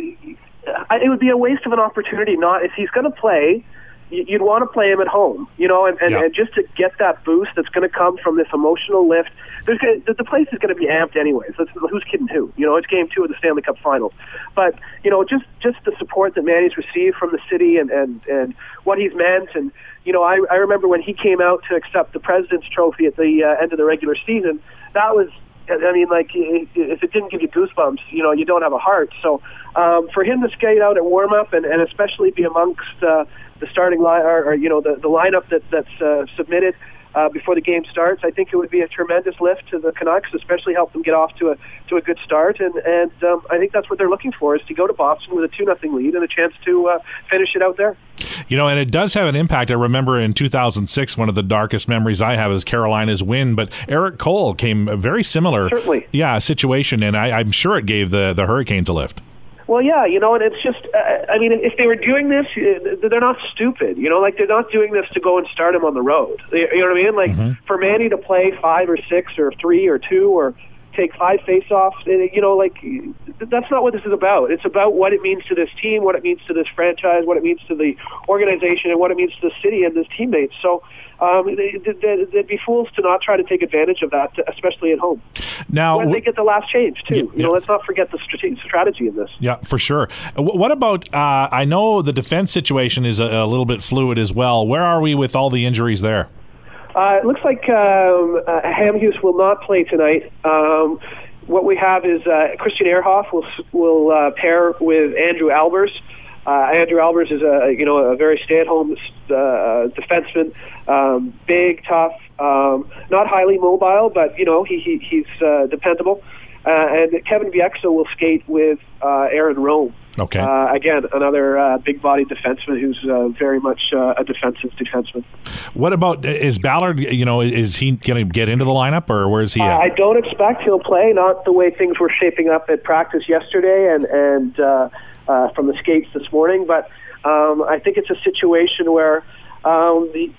it would be a waste of an opportunity. Not if he's going to play. You'd want to play him at home, you know, and, and, yeah. and just to get that boost that's going to come from this emotional lift. There's gonna, the place is going to be amped anyways. That's, who's kidding who? You know, it's game two of the Stanley Cup Finals. But, you know, just, just the support that Manny's received from the city and, and, and what he's meant. And, you know, I, I remember when he came out to accept the President's Trophy at the uh, end of the regular season, that was, I mean, like, if it didn't give you goosebumps, you know, you don't have a heart. So um, for him to skate out at warm-up and, and especially be amongst uh, the starting line, or, or you know, the, the lineup that, that's uh, submitted uh, before the game starts, I think it would be a tremendous lift to the Canucks, especially help them get off to a to a good start. And, and um, I think that's what they're looking for, is to go to Boston with a two nothing lead and a chance to uh, finish it out there. You know, and it does have an impact. I remember in two thousand six, one of the darkest memories I have is Carolina's win, but Eric Cole came a very similar Certainly. yeah, situation, and I, I'm sure it gave the, the Hurricanes a lift. Well, yeah, you know, and it's just, uh, I mean, if they were doing this, they're not stupid, you know, like they're not doing this to go and start him on the road. You know what I mean? Like mm-hmm. for Manny to play five or six or three or two or take five face-offs, you know, like that's not what this is about. It's about what it means to this team, what it means to this franchise, what it means to the organization, and what it means to the city and his teammates. So um, they, they, they'd be fools to not try to take advantage of that, especially at home. Now, when they get the last change, too. Yeah, you know, yeah. let's not forget the strate- strategy in this. Yeah, for sure. What about, uh, I know the defense situation is a, a little bit fluid as well. Where are we with all the injuries there? Uh, it looks like um, uh, Hamhuis will not play tonight. Um, what we have is uh, Christian Ehrhoff will will uh, pair with Andrew Albers. Uh, Andrew Albers is a you know a very stay-at-home uh, defenseman, um, big, tough, um, not highly mobile, but you know he, he he's uh, dependable. Uh, and Kevin Bieksa will skate with uh, Aaron Rome. Okay. Uh, again, another uh, big-bodied defenseman who's uh, very much uh, a defensive defenseman. What about, is Ballard, you know, is he going to get into the lineup, or where is he at? Uh, I don't expect he'll play, not the way things were shaping up at practice yesterday and, and uh, uh, from the skates this morning, but um, I think it's a situation where um, the,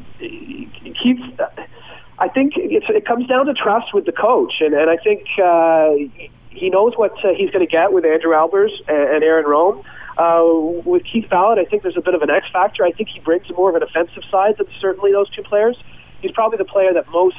he keeps... Uh, I think it's, it comes down to trust with the coach, and, and I think uh, he knows what uh, he's going to get with Andrew Albers and, and Aaron Rome. Uh, with Keith Ballard, I think there's a bit of an X factor. I think he brings more of an offensive side than certainly those two players. He's probably the player that most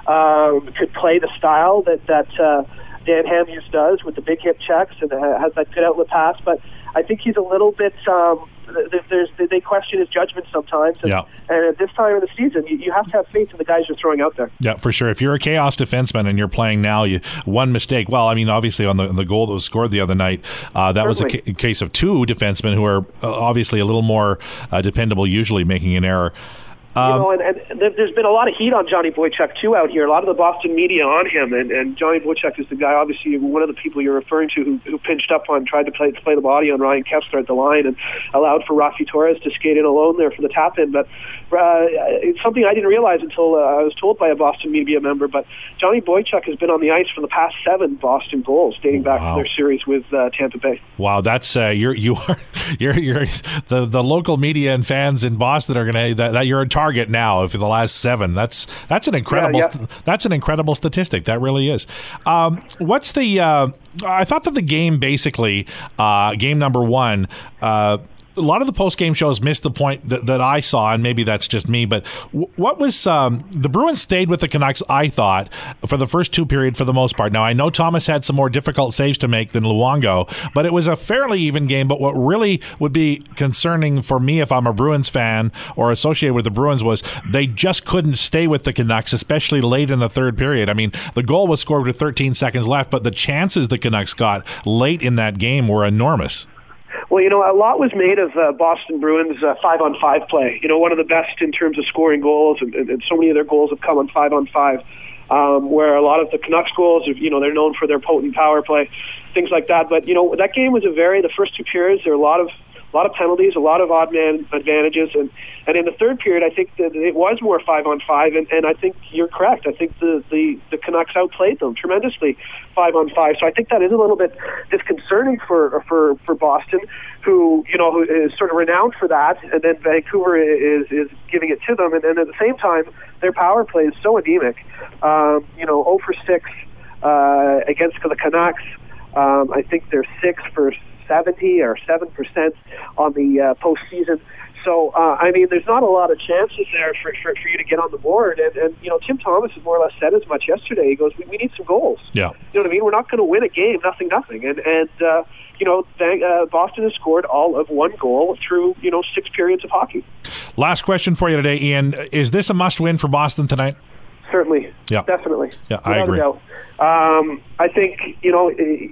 um, could play the style that that uh, Dan Hamhuis does with the big hip checks and uh, has that good outlet pass. But I think he's a little bit. Um, There's, they question his judgment sometimes, and, yeah. and at this time of the season, you, you have to have faith in the guys you're throwing out there. Yeah, for sure. If you're a chaos defenseman and you're playing now, you one mistake. Well, I mean, obviously on the the goal that was scored the other night, uh, that Certainly. was a ca- case of two defensemen who are uh, obviously a little more uh, dependable, usually making an error. You know, and, and there's been a lot of heat on Johnny Boychuk, too, out here. A lot of the Boston media on him, and, and Johnny Boychuk is the guy, obviously, one of the people you're referring to who, who pinched up on, tried to play, to play the body on Ryan Kessler at the line and allowed for Rafi Torres to skate in alone there for the tap-in. But uh, it's something I didn't realize until uh, I was told by a Boston media member, but Johnny Boychuk has been on the ice for the past seven Boston goals, dating back wow. to their series with uh, Tampa Bay. Wow, that's uh, you're you are you're you're the the local media and fans in Boston are gonna that, that you're a target now for the last seven. That's that's an incredible yeah, yeah. that's an incredible statistic. That really is. Um, what's the? Uh, I thought that the game basically uh, game number one. Uh, A lot of the post-game shows missed the point that, that I saw, and maybe that's just me, but w- what was um, the Bruins stayed with the Canucks, I thought, for the first two periods for the most part. Now, I know Thomas had some more difficult saves to make than Luongo, but it was a fairly even game. But what really would be concerning for me if I'm a Bruins fan or associated with the Bruins was they just couldn't stay with the Canucks, especially late in the third period. I mean, the goal was scored with thirteen seconds left, but the chances the Canucks got late in that game were enormous. Well, you know, a lot was made of uh, Boston Bruins' uh, five-on-five play. You know, one of the best in terms of scoring goals, and, and, and so many of their goals have come on five-on-five, um, where a lot of the Canucks goals, you know, they're known for their potent power play, things like that. But, you know, that game was a very, the first two periods, there were a lot of a lot of penalties, a lot of odd man advantages, and, and in the third period, I think that it was more five on five, and, and I think you're correct. I think the, the, the Canucks outplayed them tremendously, five on five. So I think that is a little bit disconcerting for for for Boston, who you know who is sort of renowned for that, and then Vancouver is is giving it to them, and then at the same time, their power play is so anemic. Um, you know, zero for six uh, against the Canucks. Um, I think they're six for seventy or seven percent on the uh, postseason. So, uh, I mean, there's not a lot of chances there for, for, for you to get on the board. And, and, you know, Tim Thomas has more or less said as much yesterday. He goes, we, we need some goals. Yeah. You know what I mean? We're not going to win a game, nothing, nothing. And, and uh, you know, they, uh, Boston has scored all of one goal through, you know, six periods of hockey. Last question for you today, Ian. Is this a must-win for Boston tonight? Certainly. Yeah. Definitely. Yeah, I agree. Um, I think, you know...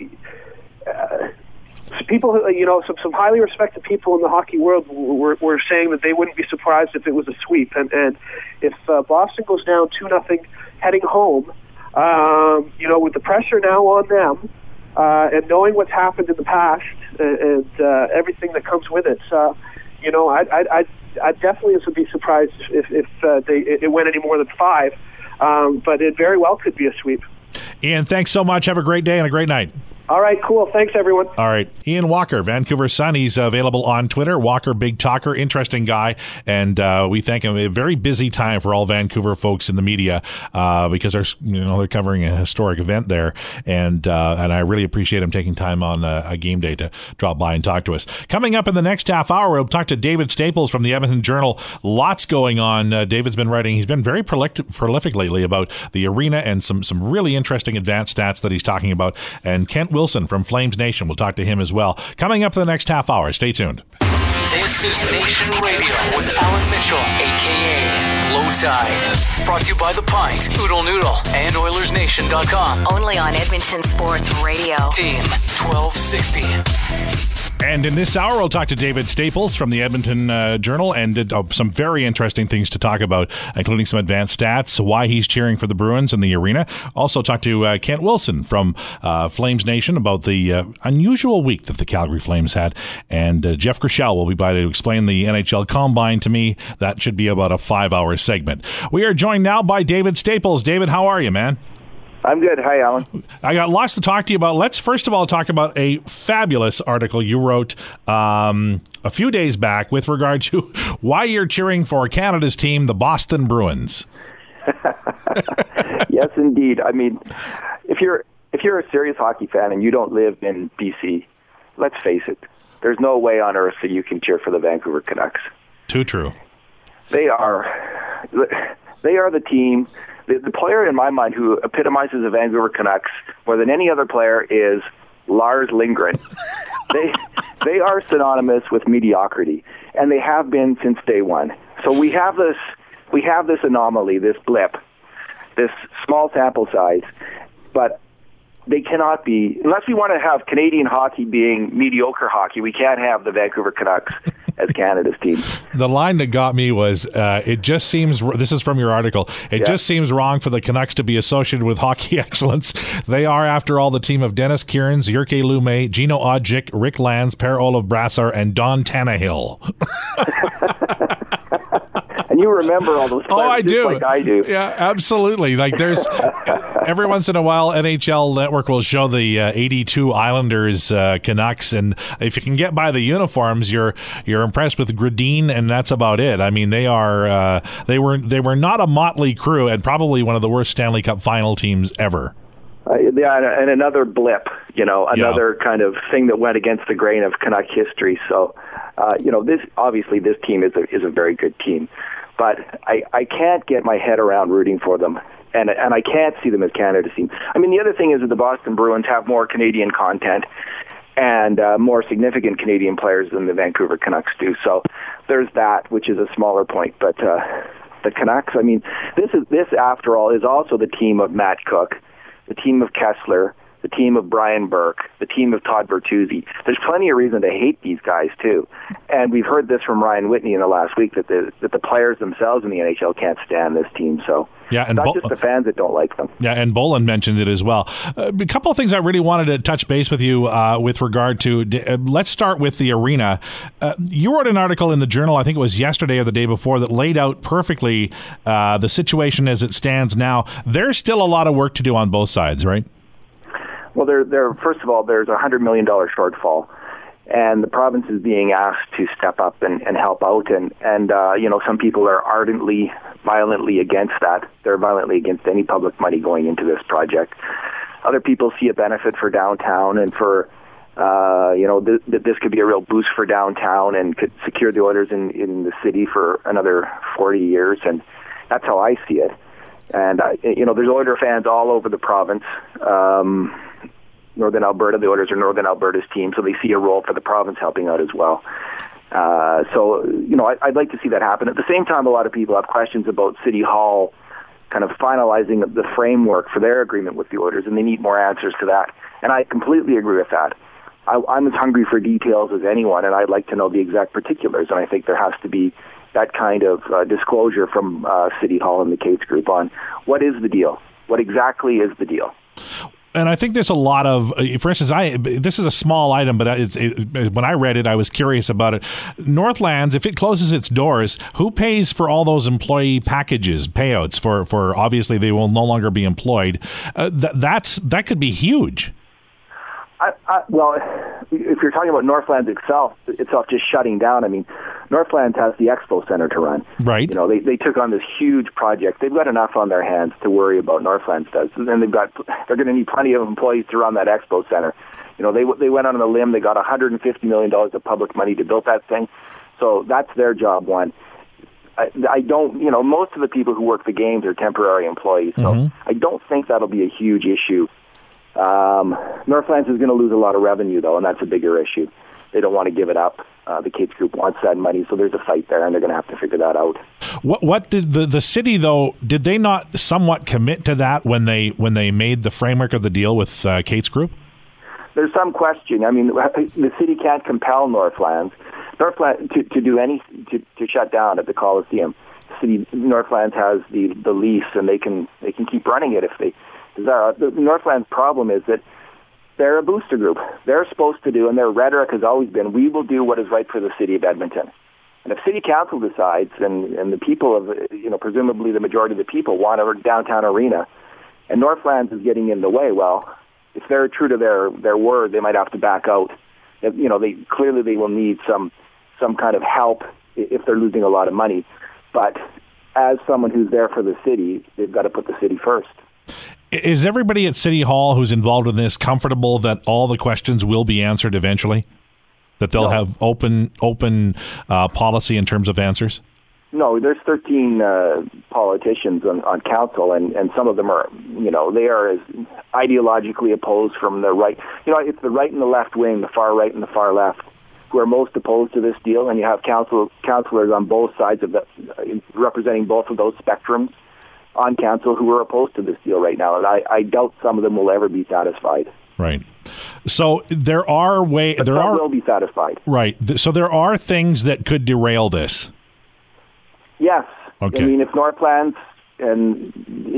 Uh, People, you know, some some highly respected people in the hockey world were, were saying that they wouldn't be surprised if it was a sweep, and and if uh, Boston goes down two nothing heading home, um, you know, with the pressure now on them, uh, and knowing what's happened in the past and, and uh, everything that comes with it, uh, you know, I I I I definitely would be surprised if if uh, they it went any more than five, um, but it very well could be a sweep. Ian, thanks so much. Have a great day and a great night. All right, cool. Thanks, everyone. All right. Ian Walker, Vancouver Sun. He's available on Twitter. Walker, big talker, interesting guy. And uh, we thank him. A very busy time for all Vancouver folks in the media uh, because they're, you know, they're covering a historic event there. And uh, and I really appreciate him taking time on a, a game day to drop by and talk to us. Coming up in the next half hour, we'll talk to David Staples from the Edmonton Journal. Lots going on. Uh, David's been writing. He's been very prolific, prolific lately about the arena and some, some really interesting advanced stats that he's talking about. And Kent Wilson from Flames Nation. We'll talk to him as well. Coming up in the next half hour. Stay tuned. This is Nation Radio with Alan Mitchell, a k a. Low Tide. Brought to you by The Pint, Oodle Noodle, and Oilers Nation dot com. Only on Edmonton Sports Radio. Team twelve sixty. And in this hour, we'll talk to David Staples from the Edmonton uh, Journal and uh, some very interesting things to talk about, including some advanced stats, why he's cheering for the Bruins in the arena. Also talk to uh, Kent Wilson from uh, Flames Nation about the uh, unusual week that the Calgary Flames had. And uh, Jeff Grishel will be by to explain the N H L Combine to me. That should be about a five-hour segment. We are joined now by David Staples. David, how are you, man? I'm good. Hi, Alan. I got lots to talk to you about. Let's first of all talk about a fabulous article you wrote um, a few days back with regard to why you're cheering for Canada's team, the Boston Bruins. Yes, indeed. I mean, if you're if you're a serious hockey fan and you don't live in B C, let's face it, there's no way on earth that you can cheer for the Vancouver Canucks. Too true. They are they are the team. The, the player in my mind who epitomizes the Vancouver Canucks more than any other player is Lars Lindgren. they they are synonymous with mediocrity, and they have been since day one. So we have this we have this anomaly, this blip, this small sample size, but they cannot be, unless we want to have Canadian hockey being mediocre hockey, we can't have the Vancouver Canucks as Canada's team. The line that got me was, uh, it just seems, this is from your article, it yeah. just seems wrong for the Canucks to be associated with hockey excellence. They are, after all, the team of Dennis Kieran, Jyrki Lumme, Gino Odjick, Rick Lanz, Per-Olof Brassar, and Don Tannehill. And you remember all those players oh, I just do. like I do. Yeah, absolutely. Like there's every once in a while, N H L Network will show the uh, eighty-two Islanders uh, Canucks, and if you can get by the uniforms, you're you're impressed with Gradine, and that's about it. I mean, they are uh, they were they were not a motley crew, and probably one of the worst Stanley Cup final teams ever. Uh, yeah, and another blip, you know, another yeah. kind of thing that went against the grain of Canuck history. So, uh, you know, this obviously this team is a, is a very good team, but I, I can't get my head around rooting for them, and and I can't see them as Canada's team. I mean, the other thing is that the Boston Bruins have more Canadian content and uh, more significant Canadian players than the Vancouver Canucks do. So there's that, which is a smaller point, but uh, the Canucks, I mean, this is this after all is also the team of Matt Cook, the team of Kessler, the team of Brian Burke, the team of Todd Bertuzzi. There's plenty of reason to hate these guys too, and we've heard this from Ryan Whitney in the last week that the that the players themselves in the N H L can't stand this team. So yeah, and not Bo- just the fans that don't like them. Yeah, and Bolin mentioned it as well. Uh, a couple of things I really wanted to touch base with you uh, with regard to. Uh, let's start with the arena. Uh, you wrote an article in the Journal, I think it was yesterday or the day before, that laid out perfectly uh, the situation as it stands now. There's still a lot of work to do on both sides, right? Well, there, there. First of all, there's a one hundred million dollars shortfall, and the province is being asked to step up and, and help out. And, and uh, you know, some people are ardently, violently against that. They're violently against any public money going into this project. Other people see a benefit for downtown and for, uh, you know, th- that this could be a real boost for downtown and could secure the Oilers in, in the city for another forty years. And that's how I see it. And, uh, you know, there's Oilers fans all over the province. Um, Northern Alberta, the Oilers are Northern Alberta's team, so they see a role for the province helping out as well. Uh, so, you know, I, I'd like to see that happen. At the same time, a lot of people have questions about City Hall kind of finalizing the framework for their agreement with the Oilers, and they need more answers to that. And I completely agree with that. I, I'm as hungry for details as anyone, and I'd like to know the exact particulars, and I think there has to be that kind of uh, disclosure from uh, City Hall and the Cates Group on what is the deal, what exactly is the deal. And I think there's a lot of, for instance, I this is a small item, but it's, it, when I read it, I was curious about it. Northlands, if it closes its doors, who pays for all those employee packages, payouts for, for obviously they will no longer be employed? Uh, th- that's that could be huge. I, I, well, if you're talking about Northlands itself, itself just shutting down, I mean, Northlands has the Expo Center to run. Right. You know, they they took on this huge project. They've got enough on their hands to worry about. Northlands does, and then they've got they're going to need plenty of employees to run that Expo Center. You know, they they went on a limb. They got one hundred fifty million dollars of public money to build that thing. So that's their job one. I, I don't, you know, most of the people who work the games are temporary employees, so mm-hmm. I don't think that'll be a huge issue. Um, Northlands is going to lose a lot of revenue, though, and that's a bigger issue. They don't want to give it up. Uh, the Cates Group wants that money, so there's a fight there, and they're going to have to figure that out. What, what did the, the city, though, did they not somewhat commit to that when they when they made the framework of the deal with uh, Cates Group? There's some question. I mean, the city can't compel Northlands, Northlands to, to do any to, to shut down at the Coliseum. City Northlands has the, the lease, and they can they can keep running it if they desire. The Northlands' problem is that they're a booster group. They're supposed to do, and their rhetoric has always been, we will do what is right for the city of Edmonton. And if city council decides, and, and the people of, you know, presumably the majority of the people want a downtown arena, and Northlands is getting in the way, well, if they're true to their, their word, they might have to back out. You know, they clearly they will need some some kind of help if they're losing a lot of money. But as someone who's there for the city, they've got to put the city first. Is everybody at City Hall who's involved in this comfortable that all the questions will be answered eventually? That they'll no. have open open uh, policy in terms of answers? No, there's thirteen uh, politicians on, on council, and, and some of them are, you know, they are as ideologically opposed from the right. You know, it's the right and the left wing, the far right and the far left, who are most opposed to this deal, and you have council councillors on both sides of the, representing both of those spectrums on council who are opposed to this deal right now, and I, I doubt some of them will ever be satisfied. Right. So there are way but there some are will be satisfied. Right. So there are things that could derail this. Yes. Okay. I mean, if Northlands and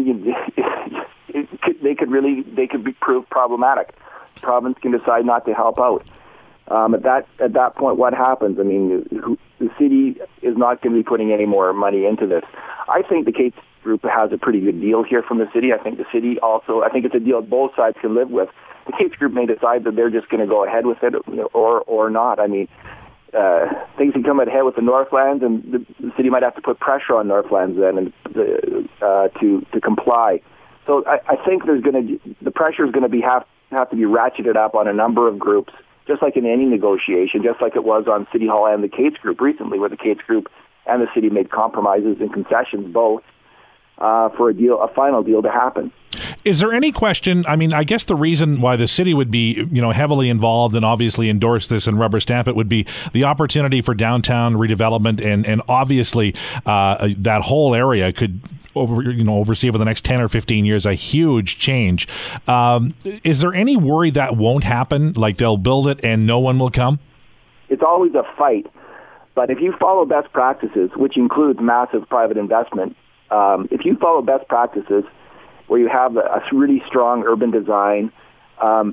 it could, they could really they could be proved problematic. The province can decide not to help out. Um, at that at that point, what happens? I mean, the city is not going to be putting any more money into this. I think the Cates Group has a pretty good deal here from the city. I think the city also, I think it's a deal both sides can live with. The Cates Group may decide that they're just going to go ahead with it or or not. I mean, uh, things can come ahead with the Northlands, and the, the city might have to put pressure on Northlands then and the, uh, to to comply. So I, I think there's going to the pressure is going to be have have to be ratcheted up on a number of groups, just like in any negotiation, just like it was on City Hall and the Cates Group recently, where the Cates Group and the city made compromises and concessions both uh, for a deal, a final deal to happen. Is there any question? I mean, I guess the reason why the city would be, you know, heavily involved and obviously endorse this and rubber stamp it would be the opportunity for downtown redevelopment, and and obviously uh, that whole area could over you know oversee over the next ten or fifteen years a huge change. Um, is there any worry that won't happen? Like they'll build it and no one will come? It's always a fight. But if you follow best practices, which includes massive private investment, um, if you follow best practices where you have a, a really strong urban design, um,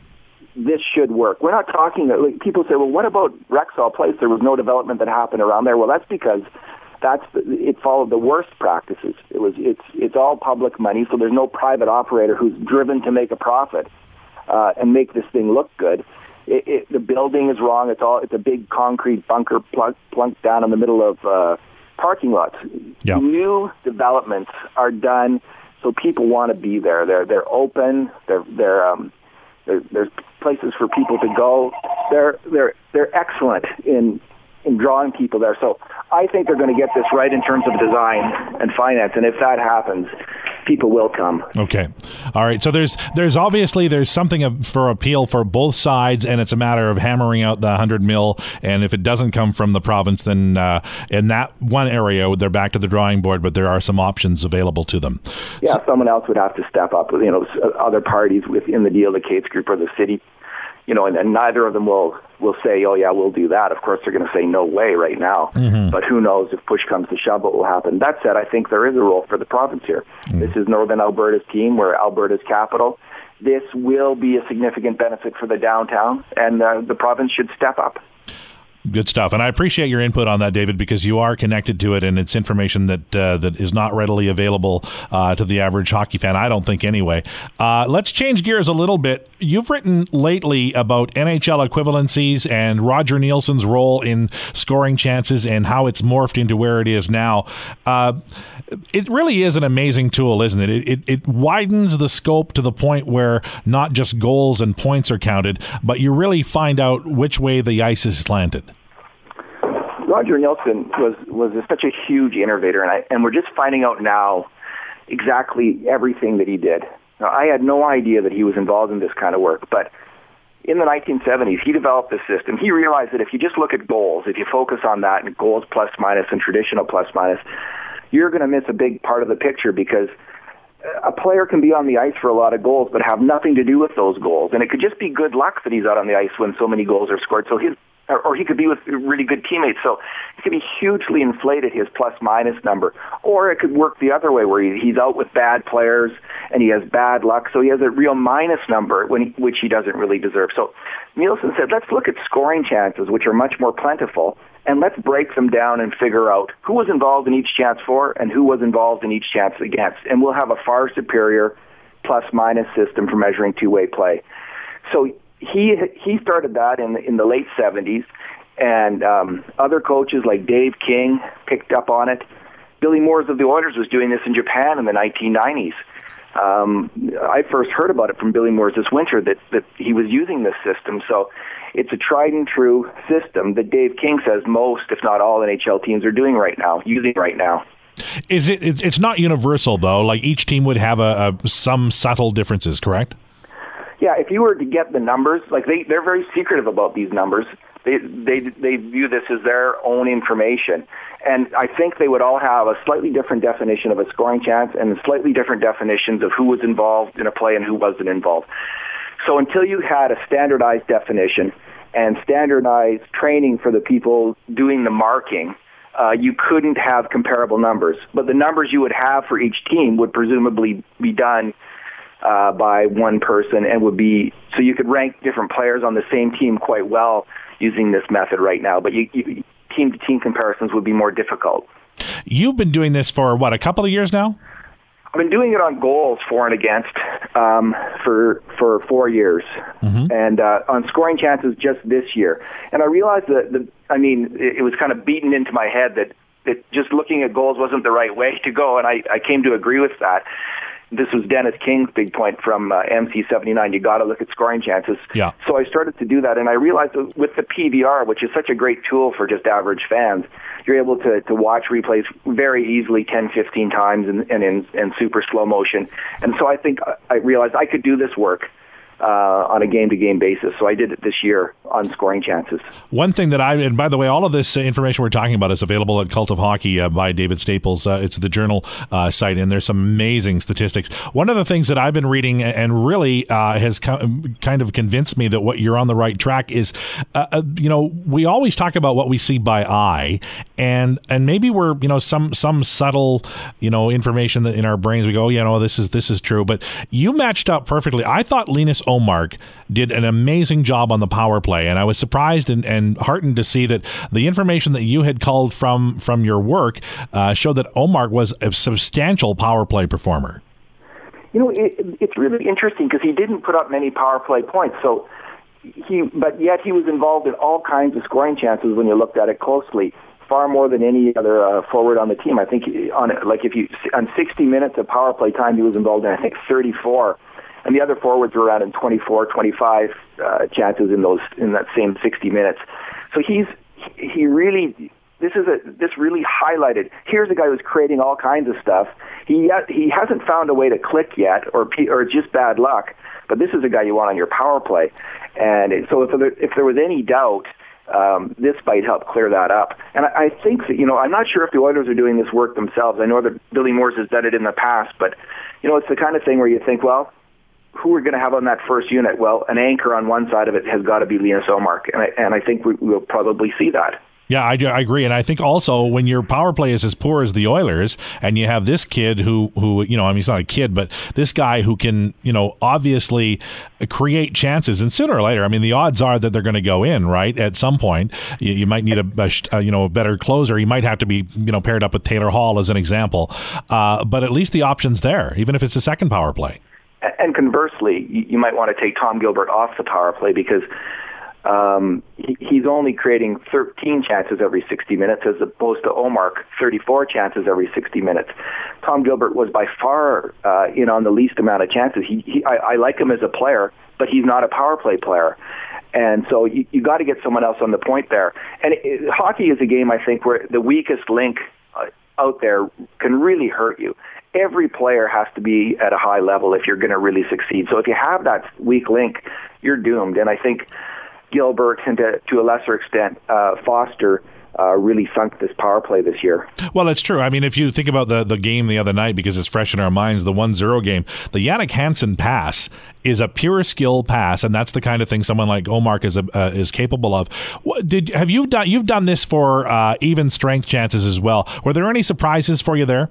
this should work. We're not talking, like, people say, well, what about Rexall Place? There was no development that happened around there. Well, that's because that's the, it followed the worst practices. It was it's it's all public money, so there's no private operator who's driven to make a profit uh, and make this thing look good. It, it, the building is wrong. It's all it's a big concrete bunker plunk, plunked down in the middle of uh, parking lots. Yeah. New developments are done so people want to be there. They're they're open. They're they're um, There, there's places for people to go. They're they're they're excellent in in drawing people there. So I think they're going to get this right in terms of design and finance. And if that happens, people will come. Okay. All right. So there's there's obviously there's something for appeal for both sides, and it's a matter of hammering out the hundred mil. And if it doesn't come from the province, then uh, in that one area, they're back to the drawing board. But there are some options available to them. Yeah, so, someone else would have to step up. You know, other parties within the deal, the Cates Group or the city. You know, and, and neither of them will, will say, oh, yeah, we'll do that. Of course, they're going to say no way right now. Mm-hmm. But who knows if push comes to shove what will happen. That said, I think there is a role for the province here. Mm-hmm. This is Northern Alberta's team. We're Alberta's capital. This will be a significant benefit for the downtown, and uh, the province should step up. Good stuff. And I appreciate your input on that, David, because you are connected to it, and it's information that uh, that is not readily available uh, to the average hockey fan, I don't think, anyway. Uh, let's change gears a little bit. You've written lately about N H L equivalencies and Roger Nielsen's role in scoring chances and how it's morphed into where it is now. Uh, it really is an amazing tool, isn't it? It, it? it widens the scope to the point where not just goals and points are counted, but you really find out which way the ice is slanted. Roger Nielsen was was such a huge innovator, and I, and we're just finding out now exactly everything that he did. Now, I had no idea that he was involved in this kind of work, but in the nineteen seventies, he developed this system. He realized that if you just look at goals, if you focus on that, and goals plus minus and traditional plus minus, you're going to miss a big part of the picture, because a player can be on the ice for a lot of goals but have nothing to do with those goals, and it could just be good luck that he's out on the ice when so many goals are scored. So his Or, or he could be with really good teammates. So it could be hugely inflated, his plus-minus number. Or it could work the other way, where he, he's out with bad players and he has bad luck, so he has a real minus number, when he, which he doesn't really deserve. So Nielsen said, let's look at scoring chances, which are much more plentiful, and let's break them down and figure out who was involved in each chance for and who was involved in each chance against. And we'll have a far superior plus-minus system for measuring two-way play. So He he started that in the, in the late seventies, and um, other coaches like Dave King picked up on it. Billy Moores of the Oilers was doing this in Japan in the nineteen nineties. Um, I first heard about it from Billy Moores this winter, that, that he was using this system. So it's a tried and true system that Dave King says most, if not all, N H L teams are doing right now, using right now. Is it? It's not universal, though. Like, each team would have a, a some subtle differences, correct? Yeah, if you were to get the numbers, like they, they're very secretive about these numbers. They, they, they view this as their own information. And I think they would all have a slightly different definition of a scoring chance and slightly different definitions of who was involved in a play and who wasn't involved. So until you had a standardized definition and standardized training for the people doing the marking, uh, you couldn't have comparable numbers. But the numbers you would have for each team would presumably be done Uh, by one person, and would be, so you could rank different players on the same team quite well using this method right now. But you, you, team-to-team comparisons would be more difficult. You've been doing this for, what, a couple of years now? I've been doing it on goals for and against um, for for four years, mm-hmm. and uh, on scoring chances just this year. And I realized that, the, I mean, it, it was kind of beaten into my head that, that just looking at goals wasn't the right way to go, and I, I came to agree with that. This was Dennis King's big point from uh, M C seventy-nine. You got to look at scoring chances. Yeah. So I started to do that, and I realized that with the P V R, which is such a great tool for just average fans, you're able to, to watch replays very easily ten, fifteen times and, and in and super slow motion. And so I think I realized I could do this work uh, on a game-to-game basis. So I did it this year on scoring chances. One thing that I, and by the way, all of this information we're talking about is available at Cult of Hockey uh, by David Staples. Uh, it's the Journal uh, site, and there's some amazing statistics. One of the things that I've been reading and really uh, has co- kind of convinced me that what you're on the right track is, uh, uh, you know, we always talk about what we see by eye, and and maybe we're, you know, some some subtle, you know, information that in our brains we go, oh, you know, this is this is true. But you matched up perfectly. I thought Linus Ullmark did an amazing job on the power play, and I was surprised and, and heartened to see that the information that you had culled from from your work uh, showed that Ullmark was a substantial power play performer. You know, it, it's really interesting because he didn't put up many power play points, so he, but yet he was involved in all kinds of scoring chances when you looked at it closely, far more than any other uh, forward on the team. I think on like if you on sixty minutes of power play time, he was involved in I think thirty-four. And the other forwards were around in twenty-four, twenty-five uh, chances in those in that same sixty minutes. So he's he really this is a this really highlighted. Here's a guy who's creating all kinds of stuff. He he hasn't found a way to click yet, or or just bad luck. But this is a guy you want on your power play. And it, so if there, if there was any doubt, um, this might help clear that up. And I, I think that, you know, I'm not sure if the Oilers are doing this work themselves. I know that Billy Moores has done it in the past, but you know, it's the kind of thing where you think, well, who we're going to have on that first unit? Well, an anchor on one side of it has got to be Linus Ullmark, and I, and I think we, we'll probably see that. Yeah, I, I agree, and I think also when your power play is as poor as the Oilers, and you have this kid who, who you know, I mean, he's not a kid, but this guy who can, you know, obviously create chances, and sooner or later, I mean, the odds are that they're going to go in, right? At some point, you, you might need a, a, a, you know, a better closer. You might have to be, you know, paired up with Taylor Hall as an example, uh, but at least the option's there, even if it's a second power play. And conversely, you might want to take Tom Gilbert off the power play because um, he, he's only creating thirteen chances every sixty minutes as opposed to Ullmark, thirty-four chances every sixty minutes. Tom Gilbert was by far uh, in on the least amount of chances. He, he, I, I like him as a player, but he's not a power play player. And so you, you got to get someone else on the point there. And it, it, hockey is a game, I think, where the weakest link uh, out there can really hurt you. Every player has to be at a high level if you're going to really succeed. So if you have that weak link, you're doomed. And I think Gilbert and to, to a lesser extent uh, Foster uh, really sunk this power play this year. Well, it's true. I mean, if you think about the, the game the other night, because it's fresh in our minds, the one zero game, the Jannik Hansen pass is a pure skill pass, and that's the kind of thing someone like Ullmark is a, uh, is capable of. Did have you done? You've done this for uh, even strength chances as well. Were there any surprises for you there?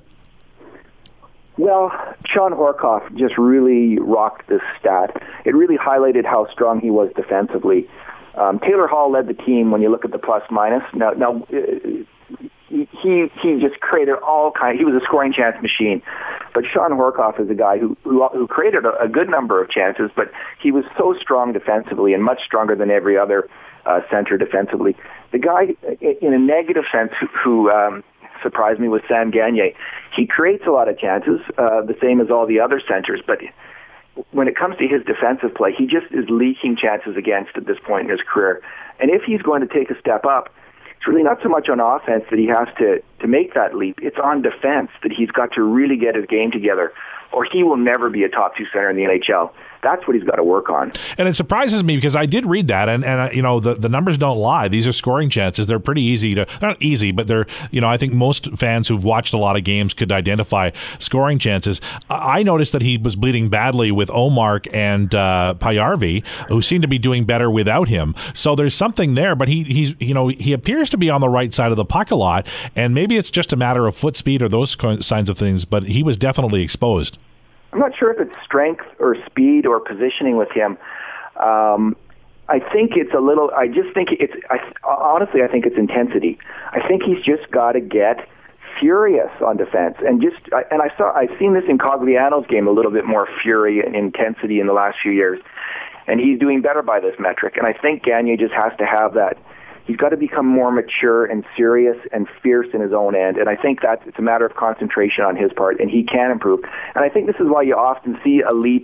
Well, Sean Horkoff just really rocked this stat. It really highlighted how strong he was defensively. Um, Taylor Hall led the team when you look at the plus minus. Now, now uh, he he just created all kinds. He was a scoring chance machine. But Sean Horkoff is a guy who who, who created a, a good number of chances, but he was so strong defensively and much stronger than every other uh, center defensively. The guy, in a negative sense, who, who um, surprised me was Sam Gagner. He creates a lot of chances, uh, the same as all the other centers, but when it comes to his defensive play, he just is leaking chances against at this point in his career. And if he's going to take a step up, it's really not so much on offense that he has to, to make that leap. It's on defense that he's got to really get his game together, or he will never be a top two center in the N H L. That's what he's got to work on. And it surprises me because I did read that, and, and uh, you know, the, the numbers don't lie. These are scoring chances. They're pretty easy to, not easy, but they're, you know, I think most fans who've watched a lot of games could identify scoring chances. I noticed that he was bleeding badly with Ullmark and uh, Pajärvi, who seem to be doing better without him. So there's something there, but he, he's, you know, he appears to be on the right side of the puck a lot, and maybe it's just a matter of foot speed or those kinds of things, but he was definitely exposed. I'm not sure if it's strength or speed or positioning with him. Um, I think it's a little. I just think it's. I, honestly, I think it's intensity. I think he's just got to get furious on defense, and just. And I saw. I've seen this in Cogliano's game a little bit more fury and intensity in the last few years, and he's doing better by this metric. And I think Gagner just has to have that. He's got to become more mature and serious and fierce in his own end. And I think that it's a matter of concentration on his part, and he can improve. And I think this is why you often see a leap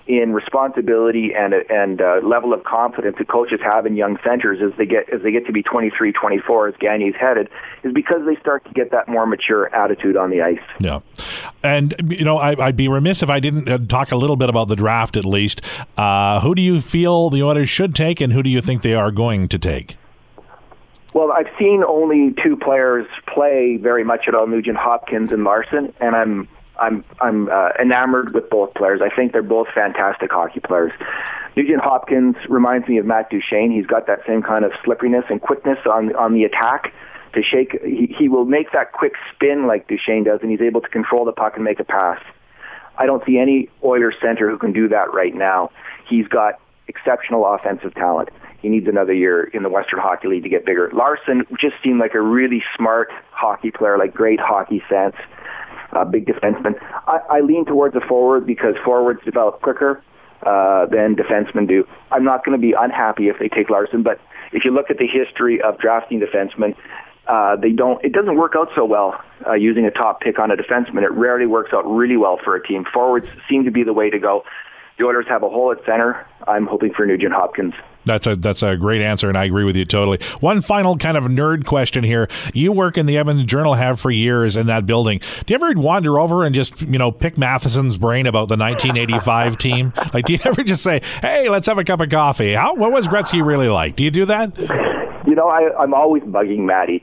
in responsibility and and uh, level of confidence that coaches have in young centers as they get as they get to be twenty-three, twenty-four, as Gagne's headed, is because they start to get that more mature attitude on the ice. Yeah, and you know, I, I'd be remiss if I didn't talk a little bit about the draft at least. Uh, who do you feel the Oilers should take, and who do you think they are going to take? Well, I've seen only two players play very much at all, Nugent Hopkins and Larson, and I'm I'm I'm uh, enamored with both players. I think they're both fantastic hockey players. Nugent Hopkins reminds me of Matt Duchene. He's got that same kind of slipperiness and quickness on on the attack. To shake, he, he will make that quick spin like Duchene does, and he's able to control the puck and make a pass. I don't see any Oilers center who can do that right now. He's got exceptional offensive talent. He needs another year in the Western Hockey League to get bigger. Larson just seemed like a really smart hockey player, like great hockey sense. Uh, big defenseman. I, I lean towards a forward because forwards develop quicker uh, than defensemen do. I'm not going to be unhappy if they take Larson, but if you look at the history of drafting defensemen, uh, they don't. It doesn't work out so well uh, using a top pick on a defenseman. It rarely works out really well for a team. Forwards seem to be the way to go. The Oilers have a hole at center. I'm hoping for Nugent Hopkins. That's a that's a great answer, and I agree with you totally. One final kind of nerd question here. You work in the Edmonton Journal, have for years in that building. Do you ever wander over and just, you know, pick Matheson's brain about the nineteen eighty-five team? Like, do you ever just say, hey, let's have a cup of coffee? How What was Gretzky really like? Do you do that? You know, I, I'm always bugging Matty.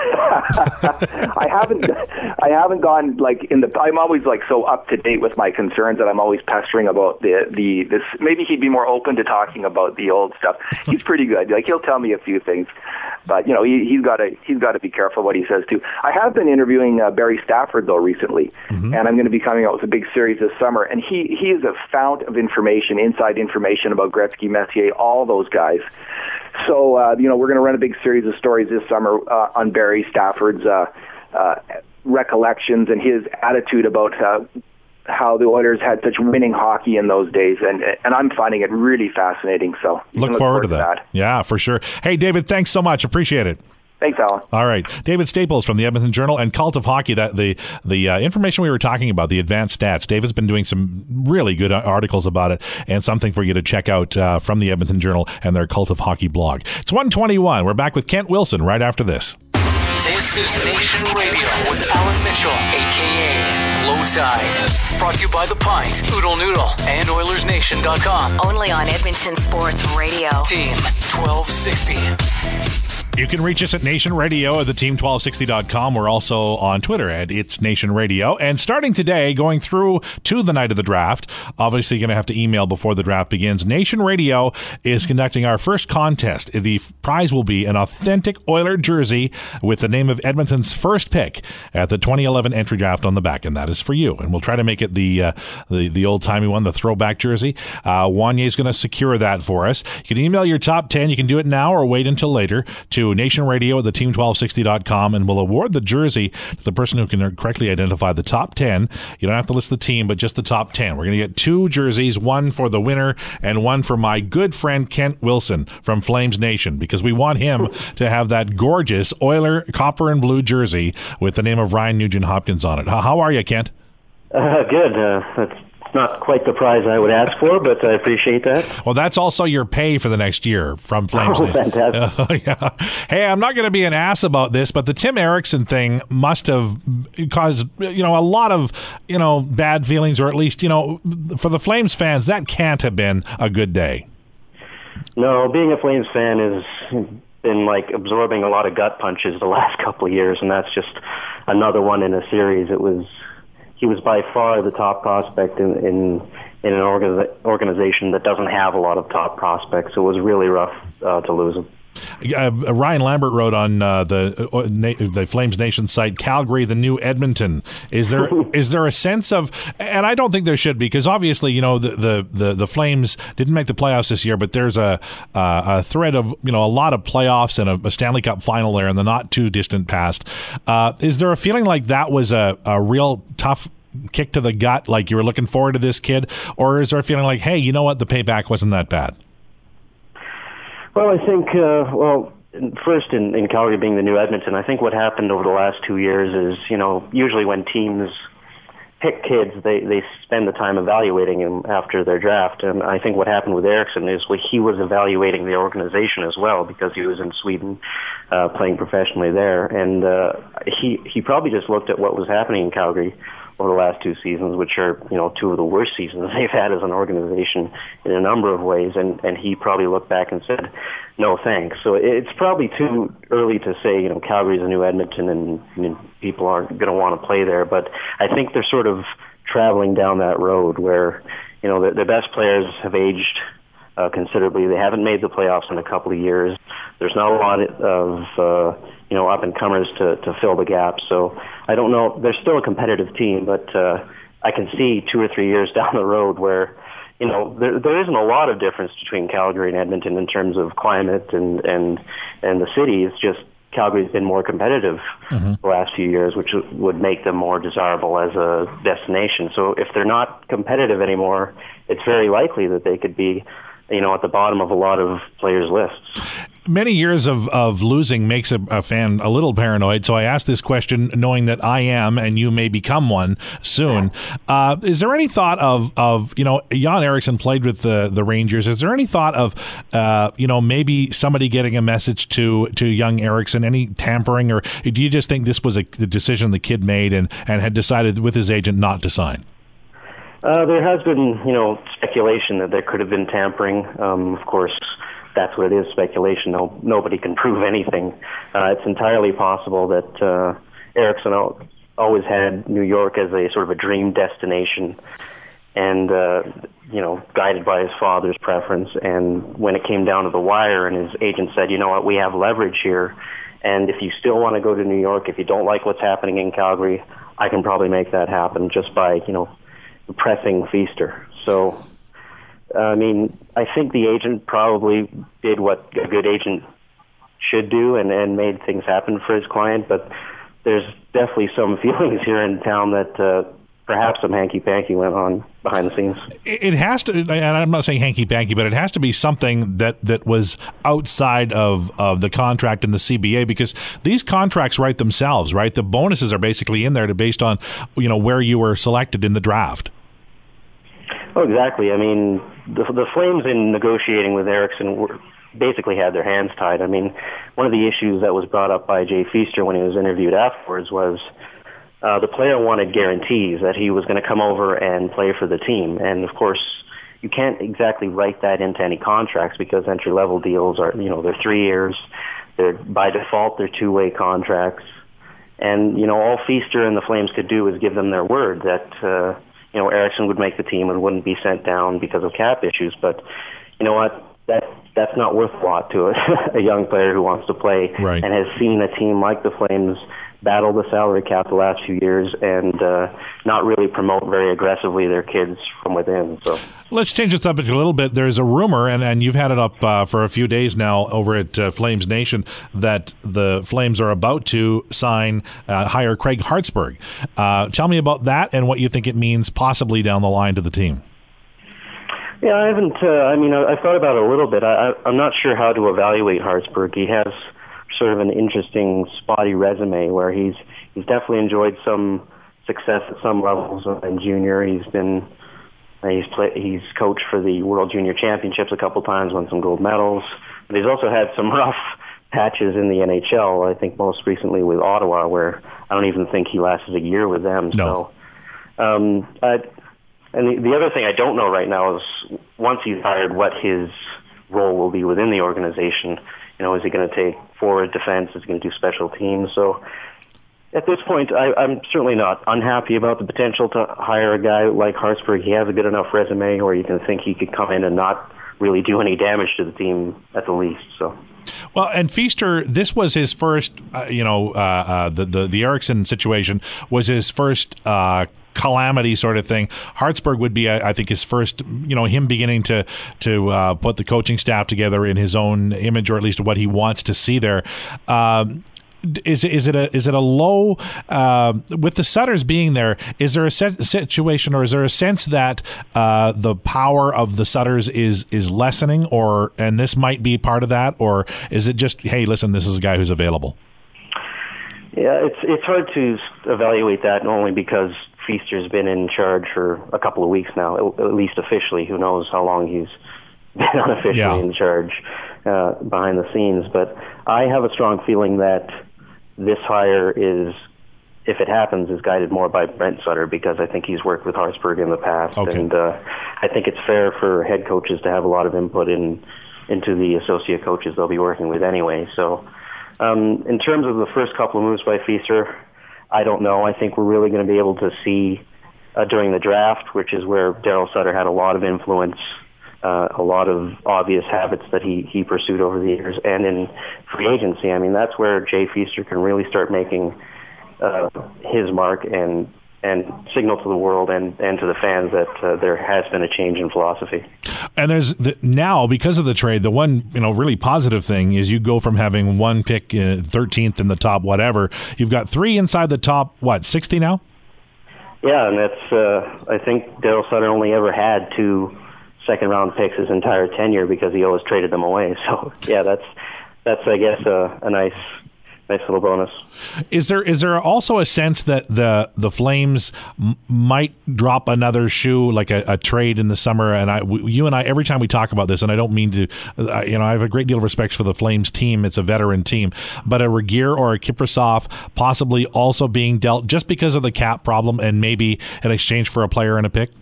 I haven't, I haven't gone like in the. I'm always like so up to date with my concerns that I'm always pestering about the the this. Maybe he'd be more open to talking about the old stuff. He's pretty good. Like he'll tell me a few things, but you know he, he's got to he's got to be careful what he says too. I have been interviewing uh, Barry Stafford though recently, mm-hmm. and I'm going to be coming out with a big series this summer. And he he is a fount of information, inside information about Gretzky, Messier, all those guys. So, uh, you know, we're going to run a big series of stories this summer uh, on Barry Stafford's uh, uh, recollections and his attitude about uh, how the Oilers had such winning hockey in those days. And and I'm finding it really fascinating. So look, look forward, forward to that. that. Yeah, for sure. Hey, David, thanks so much. Appreciate it. Thanks, Alan. All right. David Staples from the Edmonton Journal and Cult of Hockey. That the the uh, information we were talking about, the advanced stats, David's been doing some really good articles about it, and something for you to check out uh, from the Edmonton Journal and their Cult of Hockey blog. It's one twenty-one. We're back with Kent Wilson right after this. This is Nation Radio with Alan Mitchell, a k a. Low Tide. Brought to you by The Pint, Oodle Noodle, and Oilers Nation dot com. Only on Edmonton Sports Radio. Team twelve sixty. You can reach us at Nation Radio at the team twelve sixty dot com. We're also on Twitter at It's Nation Radio. And starting today, going through to the night of the draft, obviously going to have to email before the draft begins. Nation Radio is conducting our first contest. The prize will be an authentic Oiler jersey with the name of Edmonton's first pick at the twenty eleven entry draft on the back, and that is for you. And we'll try to make it the uh, the, the old-timey one, the throwback jersey. Uh, Wanye is going to secure that for us. You can email your top ten. You can do it now or wait until later to Nation Radio at the team twelve sixty dot com, and we'll award the jersey to the person who can correctly identify the top ten. You don't have to list the team, but just the top ten. We're going to get two jerseys, one for the winner and one for my good friend Kent Wilson from Flames Nation, because we want him to have that gorgeous Oiler copper and blue jersey with the name of Ryan Nugent Hopkins on it. How are you, Kent? Uh, good. Uh, that's not quite the prize I would ask for, but I appreciate that. Well, that's also your pay for the next year from Flames. Oh, fantastic. Uh, yeah. Hey, I'm not going to be an ass about this, but the Tim Erickson thing must have caused, you know, a lot of, you know, bad feelings, or at least, you know, for the Flames fans, that can't have been a good day. No, being a Flames fan has been like absorbing a lot of gut punches the last couple of years, and that's just another one in a series. It was He was by far the top prospect in in, in an organi- organization that doesn't have a lot of top prospects. So it was really rough uh, to lose him. Uh, Ryan Lambert wrote on uh, the uh, na- the Flames Nation site, Calgary, the new Edmonton. Is there is there a sense of, and I don't think there should be, because obviously, you know, the, the, the, the Flames didn't make the playoffs this year, but there's a uh, a thread of, you know, a lot of playoffs and a, a Stanley Cup final there in the not too distant past. Uh, is there a feeling like that was a, a real tough kick to the gut, like you were looking forward to this kid, or is there a feeling like, hey, you know what, the payback wasn't that bad? Well, I think, uh, well, first in, in Calgary being the new Edmonton, I think what happened over the last two years is, you know, usually when teams pick kids, they, they spend the time evaluating him after their draft. And I think what happened with Eriksson is well, he was evaluating the organization as well because he was in Sweden uh, playing professionally there. And uh, he, he probably just looked at what was happening in Calgary over the last two seasons, which are, you know, two of the worst seasons they've had as an organization in a number of ways. And, and he probably looked back and said, no thanks. So it's probably too early to say, you know, Calgary's a new Edmonton and, and people aren't going to want to play there. But I think they're sort of traveling down that road where, you know, the, the best players have aged uh, considerably. They haven't made the playoffs in a couple of years. There's not a lot of, uh, you know, up-and-comers to, to fill the gap. So I don't know. They're still a competitive team, but uh, I can see two or three years down the road where, you know, there, there isn't a lot of difference between Calgary and Edmonton in terms of climate and, and, and the city. It's just Calgary's been more competitive mm-hmm. the last few years, which would make them more desirable as a destination. So if they're not competitive anymore, it's very likely that they could be, you know, at the bottom of a lot of players' lists. Many years of, of losing makes a, a fan a little paranoid, so I asked this question knowing that I am, and you may become one soon. Uh, is there any thought of, of you know, Jan Eriksson played with the, the Rangers. Is there any thought of, uh, you know, maybe somebody getting a message to, to young Eriksson, any tampering, or do you just think this was a the decision the kid made and, and had decided with his agent not to sign? Uh, there has been, you know, speculation that there could have been tampering. Um, of course, that's what it is, speculation. No, nobody can prove anything. Uh, it's entirely possible that uh, Eriksson always had New York as a sort of a dream destination and, uh, you know, guided by his father's preference. And when it came down to the wire and his agent said, you know what, we have leverage here, and if you still want to go to New York, if you don't like what's happening in Calgary, I can probably make that happen just by, you know, pressing Feaster. So, I mean, I think the agent probably did what a good agent should do and, and made things happen for his client, but there's definitely some feelings here in town that uh, perhaps some hanky-panky went on behind the scenes. It has to, and I'm not saying hanky-panky, but it has to be something that, that was outside of, of the contract in the C B A, because these contracts write themselves, right? The bonuses are basically in there to based on, you know, where you were selected in the draft. Oh, exactly. I mean, the, the Flames in negotiating with Eriksson were, basically had their hands tied. I mean, one of the issues that was brought up by Jay Feaster when he was interviewed afterwards was uh, the player wanted guarantees that he was going to come over and play for the team. And, of course, you can't exactly write that into any contracts because entry-level deals are, you know, they're three years. They're, by default, they're two-way contracts. And, you know, all Feaster and the Flames could do is give them their word that, uh, you know, Eriksson would make the team and wouldn't be sent down because of cap issues. But you know what? That that's not worth a lot to a, a young player who wants to play right. and has seen a team like the Flames battle the salary cap the last few years and uh, not really promote very aggressively their kids from within. So let's change the subject a little bit. There's a rumor, and, and you've had it up uh, for a few days now over at uh, Flames Nation, that the Flames are about to sign, uh, hire Craig Hartsburg. Uh, tell me about that and what you think it means possibly down the line to the team. Yeah, I haven't, uh, I mean, I, I thought about it a little bit. I, I, I'm not sure how to evaluate Hartsburg. He has sort of an interesting spotty resume where he's he's definitely enjoyed some success at some levels in junior. He's been he's play, he's coached for the World Junior Championships a couple times, won some gold medals. But he's also had some rough patches in the N H L. I think most recently with Ottawa, where I don't even think he lasted a year with them. No. So, um, I, and the, the other thing I don't know right now is once he's hired, what his role will be within the organization. You know, is he going to take forward defense? Is he going to do special teams? So at this point, I, I'm certainly not unhappy about the potential to hire a guy like Hartsburg. He has a good enough resume where you can think he could come in and not really do any damage to the team at the least. So. Well, and Feaster, this was his first, uh, you know, uh, uh, the, the, the Eriksson situation was his first uh calamity sort of thing. Hartsburg would be, I think, his first, you know, him beginning to to uh, put the coaching staff together in his own image, or at least what he wants to see there. Um, is is it a is it a low uh, with the Sutters being there? Is there a set, situation, or is there a sense that uh, the power of the Sutters is is lessening, or and this might be part of that, or is it just, hey, listen, this is a guy who's available? Yeah, it's it's hard to evaluate that only because Feaster's been in charge for a couple of weeks now, at least officially. Who knows how long he's been unofficially yeah. in charge uh, behind the scenes. But I have a strong feeling that this hire is, if it happens, is guided more by Brent Sutter, because I think he's worked with Hartsburg in the past. Okay. And uh, I think it's fair for head coaches to have a lot of input in into the associate coaches they'll be working with anyway. So um, in terms of the first couple of moves by Feaster, I don't know. I think we're really going to be able to see uh, during the draft, which is where Daryl Sutter had a lot of influence, uh, a lot of obvious habits that he, he pursued over the years, and in free agency. I mean, that's where Jay Feaster can really start making uh, his mark and and signal to the world and, and to the fans that uh, there has been a change in philosophy. And there's the, now, because of the trade, the one you know really positive thing is you go from having one pick, uh, thirteenth in the top whatever, you've got three inside the top, what, sixty now? Yeah, and that's, uh, I think Daryl Sutter only ever had two second-round picks his entire tenure because he always traded them away. So, yeah, that's, that's I guess, uh, a nice... Nice little bonus. Is there is there also a sense that the the Flames m- might drop another shoe, like a, a trade in the summer? And I, w- you and I, every time we talk about this, and I don't mean to, uh, you know, I have a great deal of respect for the Flames team. It's a veteran team, but a Regeer or a Kiprusoff possibly also being dealt just because of the cap problem, and maybe in exchange for a player and a pick.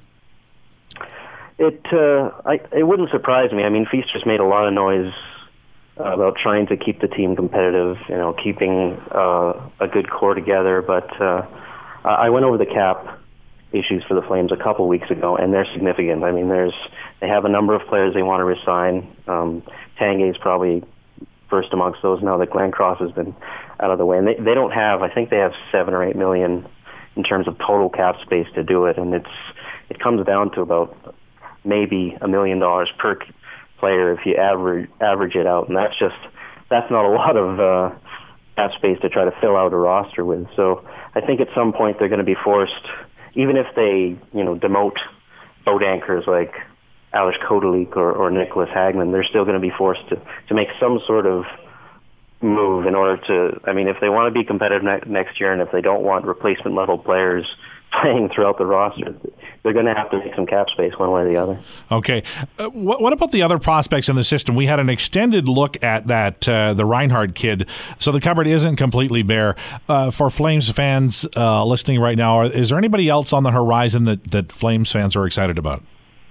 It uh, I, it wouldn't surprise me. I mean, Feaster's made a lot of noise Uh, about trying to keep the team competitive, you know, keeping uh, a good core together. But uh, I went over the cap issues for the Flames a couple weeks ago, and they're significant. I mean, there's they have a number of players they want to resign. Um, Tanguay's probably first amongst those now that Glenn Cross has been out of the way. And they, they don't have, I think they have seven or eight million in terms of total cap space to do it, and it's it comes down to about maybe a million dollars per player if you average average it out, and that's just that's not a lot of uh, cap space to try to fill out a roster with. So I think at some point they're going to be forced, even if they you know demote boat anchors like Alex Kodalik or, or Nicholas Hagman, they're still going to be forced to to make some sort of move in order to. I mean, if they want to be competitive ne- next year, and if they don't want replacement level players playing throughout the roster, they're going to have to make some cap space one way or the other. Okay. Uh, what, what about the other prospects in the system? We had an extended look at that, uh, the Reinhardt kid, so the cupboard isn't completely bare. Uh, for Flames fans uh, listening right now, is there anybody else on the horizon that, that Flames fans are excited about?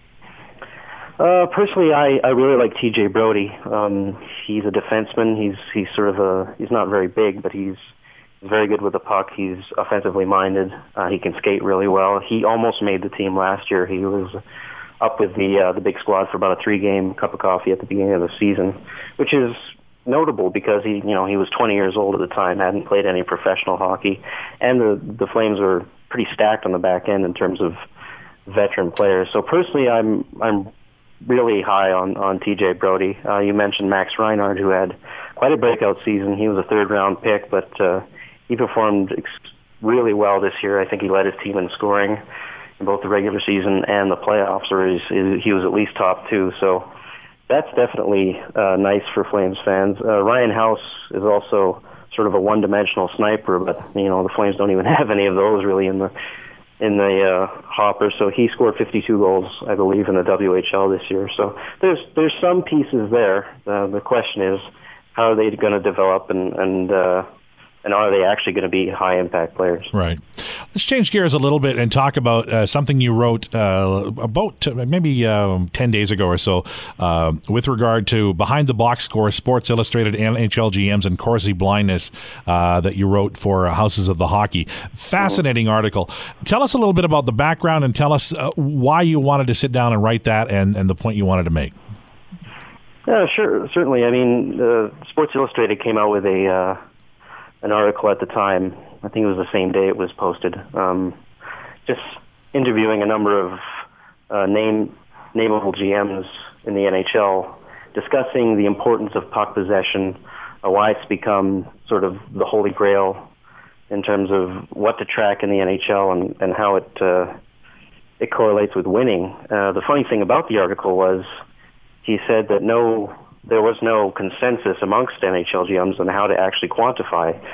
Uh, personally, I, I really like T J Brodie. Um, he's a defenseman. He's he's sort of a he's not very big, but he's very good with the puck. He's offensively minded. Uh, he can skate really well. He almost made the team last year. He was up with the uh, the big squad for about a three-game cup of coffee at the beginning of the season, which is notable because he, you know, he was twenty years old at the time, hadn't played any professional hockey, and the the Flames were pretty stacked on the back end in terms of veteran players. So personally, I'm I'm really high on on T J Brodie. Uh, you mentioned Max Reinhardt, who had quite a breakout season. He was a third-round pick, but uh, he performed ex- really well this year. I think he led his team in scoring in both the regular season and the playoffs, or he's, he was at least top two. So that's definitely uh, nice for Flames fans. Uh, Ryan House is also sort of a one-dimensional sniper, but you know the Flames don't even have any of those really in the in the uh, hopper. So he scored fifty-two goals, I believe, in the W H L this year. So there's there's some pieces there. Uh, the question is, how are they going to develop, and and uh, and are they actually going to be high impact players? Right. Let's change gears a little bit and talk about uh, something you wrote uh, about uh, maybe um, ten days ago or so uh, with regard to Behind the Box Score, Sports Illustrated, N H L G Ms, and Corsi blindness uh, that you wrote for Houses of the Hockey. Fascinating mm-hmm. article. Tell us a little bit about the background and tell us uh, why you wanted to sit down and write that and, and the point you wanted to make. Yeah, sure, certainly. I mean, uh, Sports Illustrated came out with a uh, an article at the time. I think it was the same day it was posted. Um, just interviewing a number of uh, name nameable G Ms in the N H L, discussing the importance of puck possession, uh, why it's become sort of the holy grail in terms of what to track in the N H L and, and how it uh, it correlates with winning. Uh, the funny thing about the article was he said that no, there was no consensus amongst N H L G Ms on how to actually quantify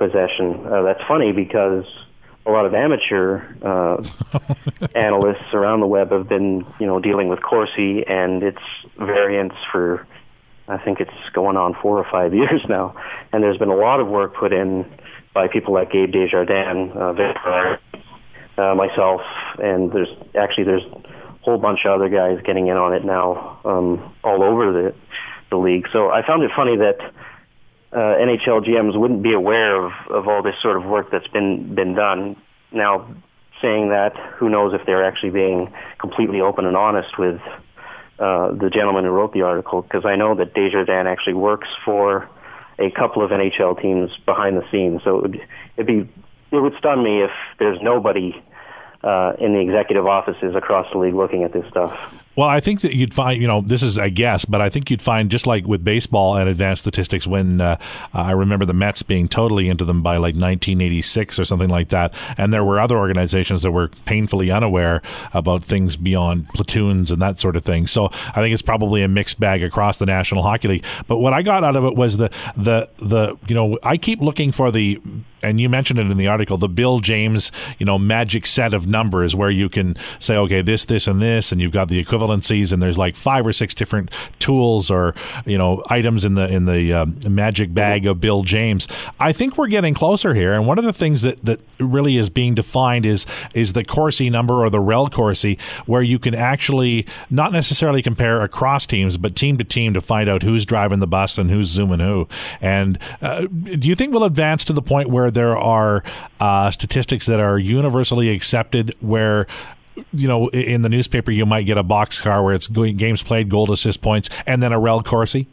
possession. Uh, that's funny because a lot of amateur uh, analysts around the web have been, you know, dealing with Corsi and its variants for, I think it's going on four or five years now. And there's been a lot of work put in by people like Gabe Desjardins, uh, Victor, uh, myself, and there's actually there's a whole bunch of other guys getting in on it now, um, all over the the league. So I found it funny that uh, N H L G Ms wouldn't be aware of, of all this sort of work that's been been done. Now, saying that, who knows if they're actually being completely open and honest with uh, the gentleman who wrote the article, because I know that Desjardins actually works for a couple of N H L teams behind the scenes. So it would it'd be it would stun me if there's nobody uh, in the executive offices across the league looking at this stuff. Well, I think that you'd find, you know, this is a guess, but I think you'd find, just like with baseball and advanced statistics, when uh, I remember the Mets being totally into them by like nineteen eighty-six or something like that, and there were other organizations that were painfully unaware about things beyond platoons and that sort of thing. So I think it's probably a mixed bag across the National Hockey League. But what I got out of it was the, the, the you know, I keep looking for the, and you mentioned it in the article, the Bill James, you know, magic set of numbers where you can say, okay, this, this, and this, and you've got the equivalencies, and there's like five or six different tools or, you know, items in the in the uh, magic bag of Bill James. I think we're getting closer here, and one of the things that, that really is being defined is is the Corsi number, or the Rel Corsi, where you can actually not necessarily compare across teams, but team to team to find out who's driving the bus and who's zooming who. And uh, do you think we'll advance to the point where there are uh, statistics that are universally accepted, where, you know, in the newspaper you might get a boxcar where it's games played, goal, assist, points, and then a Rel Corsi?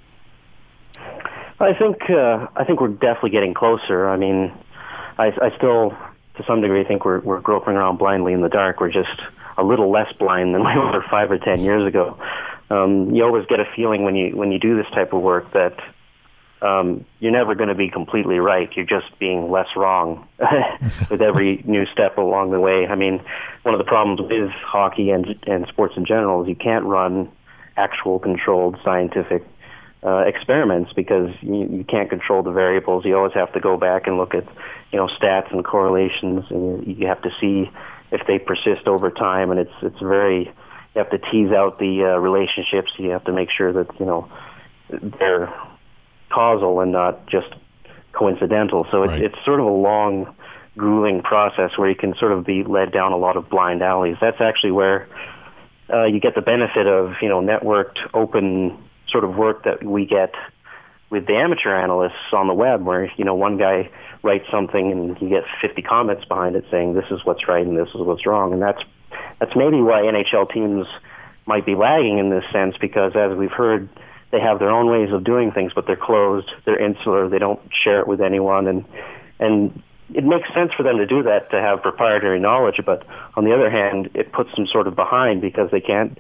I think uh, I think we're definitely getting closer. I mean, I, I still, to some degree, think we're we're groping around blindly in the dark. We're just a little less blind than we were five or ten years ago. Um, you always get a feeling when you when you do this type of work that Um, you're never going to be completely right. You're just being less wrong with every new step along the way. I mean, one of the problems with hockey and and sports in general is you can't run actual controlled scientific uh, experiments because you, you can't control the variables. You always have to go back and look at, you know, stats and correlations, and you have to see if they persist over time. And it's it's very, you have to tease out the uh, relationships. You have to make sure that, you know, they're causal and not just coincidental. So it's, right. it's sort of a long, grueling process where you can sort of be led down a lot of blind alleys. That's actually where uh, you get the benefit of, you know, networked, open sort of work that we get with the amateur analysts on the web, where, you know, one guy writes something and you get fifty comments behind it saying this is what's right and this is what's wrong. And that's that's maybe why N H L teams might be lagging in this sense, because as we've heard, they have their own ways of doing things, but they're closed, they're insular, they don't share it with anyone, and and it makes sense for them to do that, to have proprietary knowledge, but on the other hand, it puts them sort of behind because they can't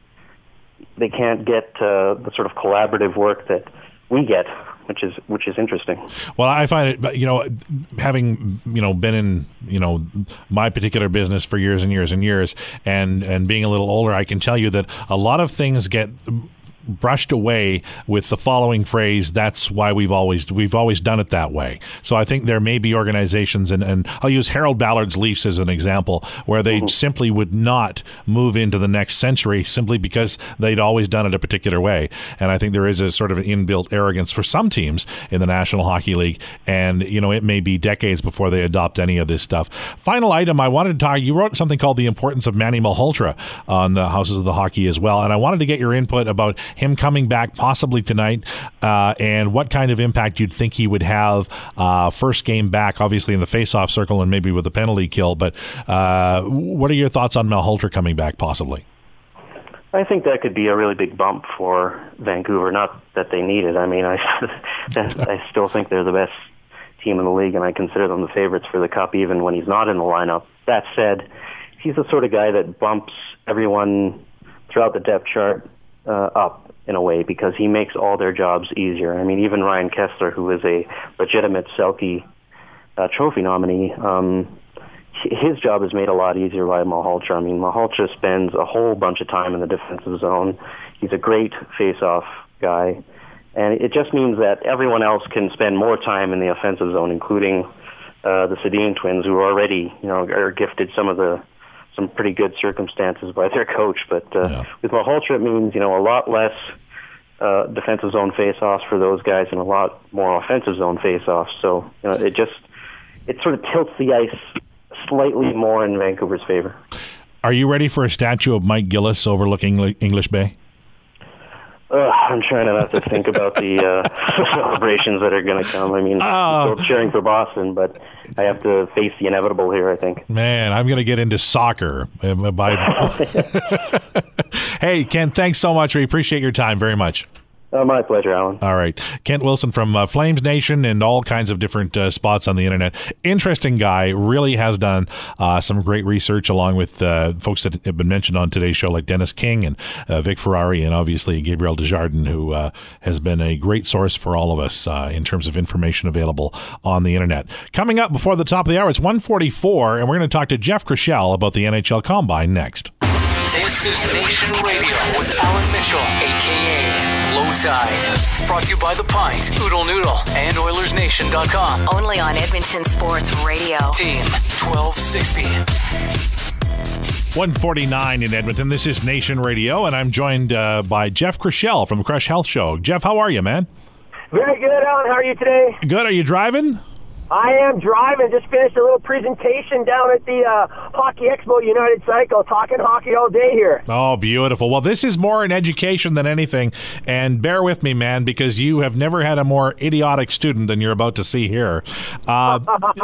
they can't get uh, the sort of collaborative work that we get, which is which is interesting. Well, I find it, you know, having, you know, been in, you know, my particular business for years and years and years, and and being a little older, I can tell you that a lot of things get brushed away with the following phrase, that's why we've always we've always done it that way. So I think there may be organizations, and, and I'll use Harold Ballard's Leafs as an example, where they mm-hmm. simply would not move into the next century simply because they'd always done it a particular way. And I think there is a sort of an inbuilt arrogance for some teams in the National Hockey League, and, you know, it may be decades before they adopt any of this stuff. Final item, I wanted to talk, you wrote something called The Importance of Manny Malhotra on the Houses of the Hockey as well, and I wanted to get your input about him coming back possibly tonight, uh, and what kind of impact you'd think he would have uh, first game back, obviously in the face-off circle and maybe with a penalty kill. But uh, what are your thoughts on Malhotra coming back possibly? I think that could be a really big bump for Vancouver. Not that they need it. I mean, I, I still think they're the best team in the league, and I consider them the favorites for the Cup even when he's not in the lineup. That said, he's the sort of guy that bumps everyone throughout the depth chart uh, up in a way, because he makes all their jobs easier. I mean, even Ryan Kessler, who is a legitimate Selke uh, trophy nominee, um, his job is made a lot easier by Malhotra. I mean, Malhotra spends a whole bunch of time in the defensive zone. He's a great face-off guy, and it just means that everyone else can spend more time in the offensive zone, including uh, the Sedin twins, who already, you know, are gifted some of the some pretty good circumstances by their coach. But uh, yeah. with Malhotra, it means, you know, a lot less uh, defensive zone face-offs for those guys and a lot more offensive zone face-offs. So, you know, it just it sort of tilts the ice slightly more in Vancouver's favor. Are you ready for a statue of Mike Gillis overlooking English Bay? Uh, I'm trying not to think about the uh, celebrations that are going to come. I mean, oh. I'm still cheering for Boston, but I have to face the inevitable here, I think. Man, I'm going to get into soccer. By... Hey, Ken, thanks so much. We appreciate your time very much. Oh, my pleasure, Alan. All right. Kent Wilson from uh, Flames Nation and all kinds of different uh, spots on the internet. Interesting guy. Really has done uh, some great research along with uh, folks that have been mentioned on today's show like Dennis King and uh, Vic Ferrari and obviously Gabriel Desjardins, who uh, has been a great source for all of us uh, in terms of information available on the internet. Coming up before the top of the hour, it's one forty-four, and we're going to talk to Jeff Krishel about the N H L Combine next. This is Nation Radio with Alan Mitchell, a k a. Low Tide. Brought to you by The Pint, Oodle Noodle, and Oilers Nation dot com. Only on Edmonton Sports Radio. Team twelve sixty. one forty-nine in Edmonton. This is Nation Radio, and I'm joined uh, by Jeff Krishel from Crush Health Show. Jeff, how are you, man? Very good, Alan. How are you today? Good. Are you driving? I am driving. Just finished a little presentation down at the uh, Hockey Expo United Cycle, talking hockey all day here. Oh, beautiful. Well, this is more an education than anything, and bear with me, man, because you have never had a more idiotic student than you're about to see here. Uh,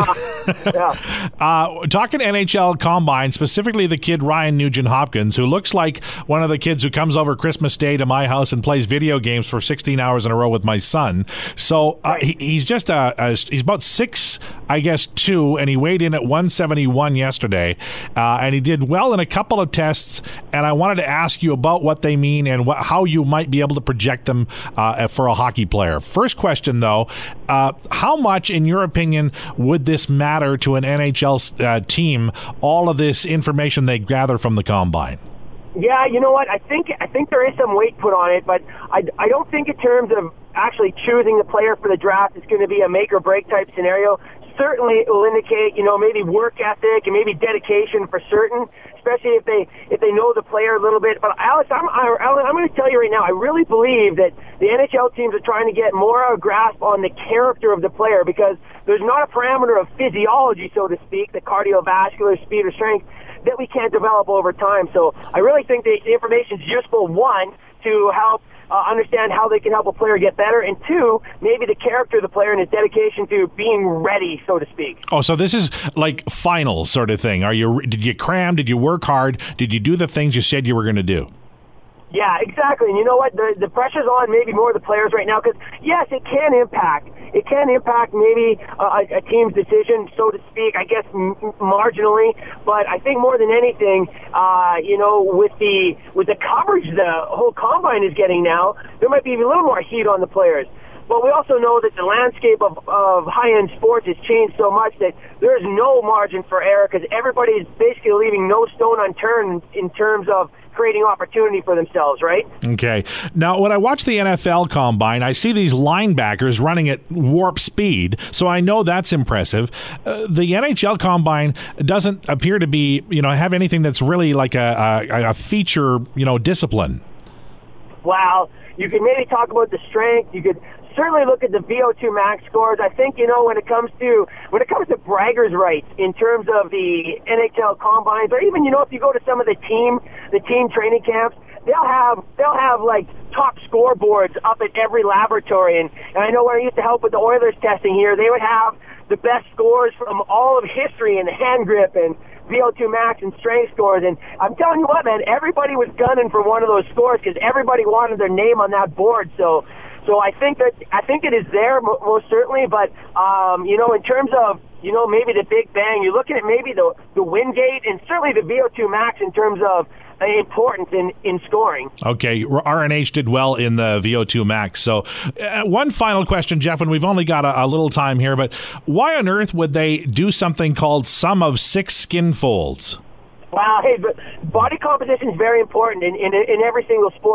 yeah. uh, talking N H L Combine, specifically the kid Ryan Nugent-Hopkins, who looks like one of the kids who comes over Christmas Day to my house and plays video games for sixteen hours in a row with my son. So uh, he, he's just a, a he's about six. I guess two, and he weighed in at one seventy-one yesterday, uh, and he did well in a couple of tests, and I wanted to ask you about what they mean and what, how you might be able to project them uh, for a hockey player. First question, though, uh, how much, in your opinion, would this matter to an N H L uh, team, all of this information they gather from the Combine? Yeah, you know what? I think I think there is some weight put on it, but I, I don't think in terms of actually choosing the player for the draft it's going to be a make or break type scenario. Certainly, it will indicate, you know, maybe work ethic and maybe dedication for certain, especially if they if they know the player a little bit. But Alex, I'm I, Alan, I'm going to tell you right now, I really believe that the N H L teams are trying to get more of a grasp on the character of the player, because there's not a parameter of physiology, so to speak, the cardiovascular, speed or strength, that we can't develop over time. So I really think the information is useful, one, to help uh, understand how they can help a player get better, and two, maybe the character of the player and his dedication to being ready, so to speak. Oh, so this is like final sort of thing. Are you? Did you cram? Did you work hard? Did you do the things you said you were going to do? Yeah, exactly. And you know what? The, the pressure's on maybe more the players right now, because, yes, it can impact. It can impact maybe a, a team's decision, so to speak, I guess m- marginally. But I think more than anything, uh, you know, with the with the coverage the whole Combine is getting now, there might be a little more heat on the players. But we also know that the landscape of, of high-end sports has changed so much that there is no margin for error, because everybody is basically leaving no stone unturned in terms of creating opportunity for themselves, right? Okay. Now, when I watch the N F L Combine, I see these linebackers running at warp speed, so I know that's impressive. Uh, the N H L Combine doesn't appear to be, you know, have anything that's really like a, a, a feature, you know, discipline. Wow. You could maybe talk about the strength. You could certainly look at the V O two max scores. I think, you know, when it comes to when it comes to braggers' rights in terms of the N H L combines, or even, you know, if you go to some of the team the team training camps, they'll have they'll have like top scoreboards up at every laboratory. And, and I know when I used to help with the Oilers testing here, they would have the best scores from all of history and hand grip and V O two max and strength scores. And I'm telling you what, man, everybody was gunning for one of those scores because everybody wanted their name on that board. So. So I think that I think it is there most certainly, but um, you know, in terms of you know maybe the Big Bang, you're looking at maybe the the Wingate and certainly the V O two max in terms of uh, importance in, in scoring. Okay, R N H did well in the V O two max. So uh, one final question, Jeff, and we've only got a, a little time here, but why on earth would they do something called sum of six skin folds? Wow, hey, but body composition is very important in, in in every single sport.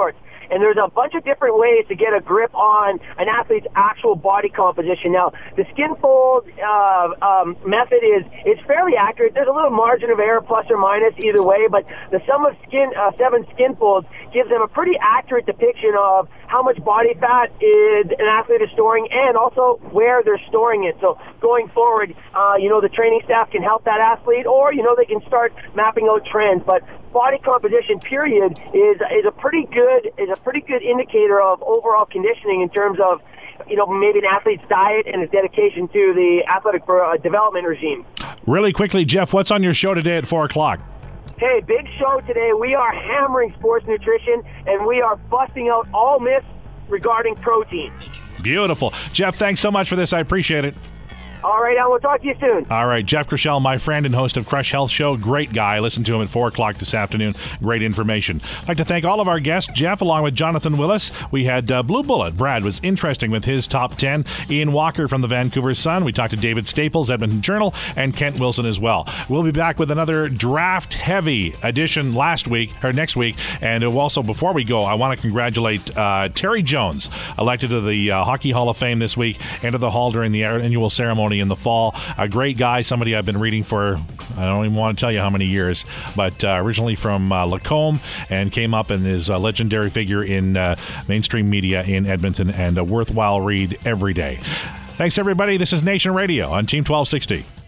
And there's a bunch of different ways to get a grip on an athlete's actual body composition. Now, the skin fold uh, um, method is, is fairly accurate. There's a little margin of error, plus or minus, either way, but the sum of skin, uh, seven skin folds gives them a pretty accurate depiction of how much body fat is an athlete is storing and also where they're storing it. So going forward, uh, you know, the training staff can help that athlete, or, you know, they can start mapping out trends. But body composition, period, is is a pretty good is a pretty good indicator of overall conditioning in terms of, you know, maybe an athlete's diet and his dedication to the athletic uh, development regime. Really quickly, Jeff, what's on your show today at four o'clock? Hey, big show today. We are hammering sports nutrition, and we are busting out all myths regarding protein. Beautiful. Jeff, thanks so much for this. I appreciate it. All right, I will talk to you soon. All right, Jeff Crushell, my friend and host of Crush Health Show. Great guy. Listen to him at four o'clock this afternoon. Great information. I'd like to thank all of our guests. Jeff, along with Jonathan Willis. We had uh, Blue Bullet. Brad was interesting with his top ten. Ian Walker from the Vancouver Sun. We talked to David Staples, Edmonton Journal, and Kent Wilson as well. We'll be back with another draft-heavy edition last week, or next week. And also, before we go, I want to congratulate uh, Terry Jones, elected to the uh, Hockey Hall of Fame this week, entered the Hall during the annual ceremony in the fall. A great guy, somebody I've been reading for, I don't even want to tell you how many years, but uh, originally from uh, Lacombe, and came up and is a legendary figure in uh, mainstream media in Edmonton, and a worthwhile read every day. Thanks, everybody. This is Nation Radio on Team twelve sixty.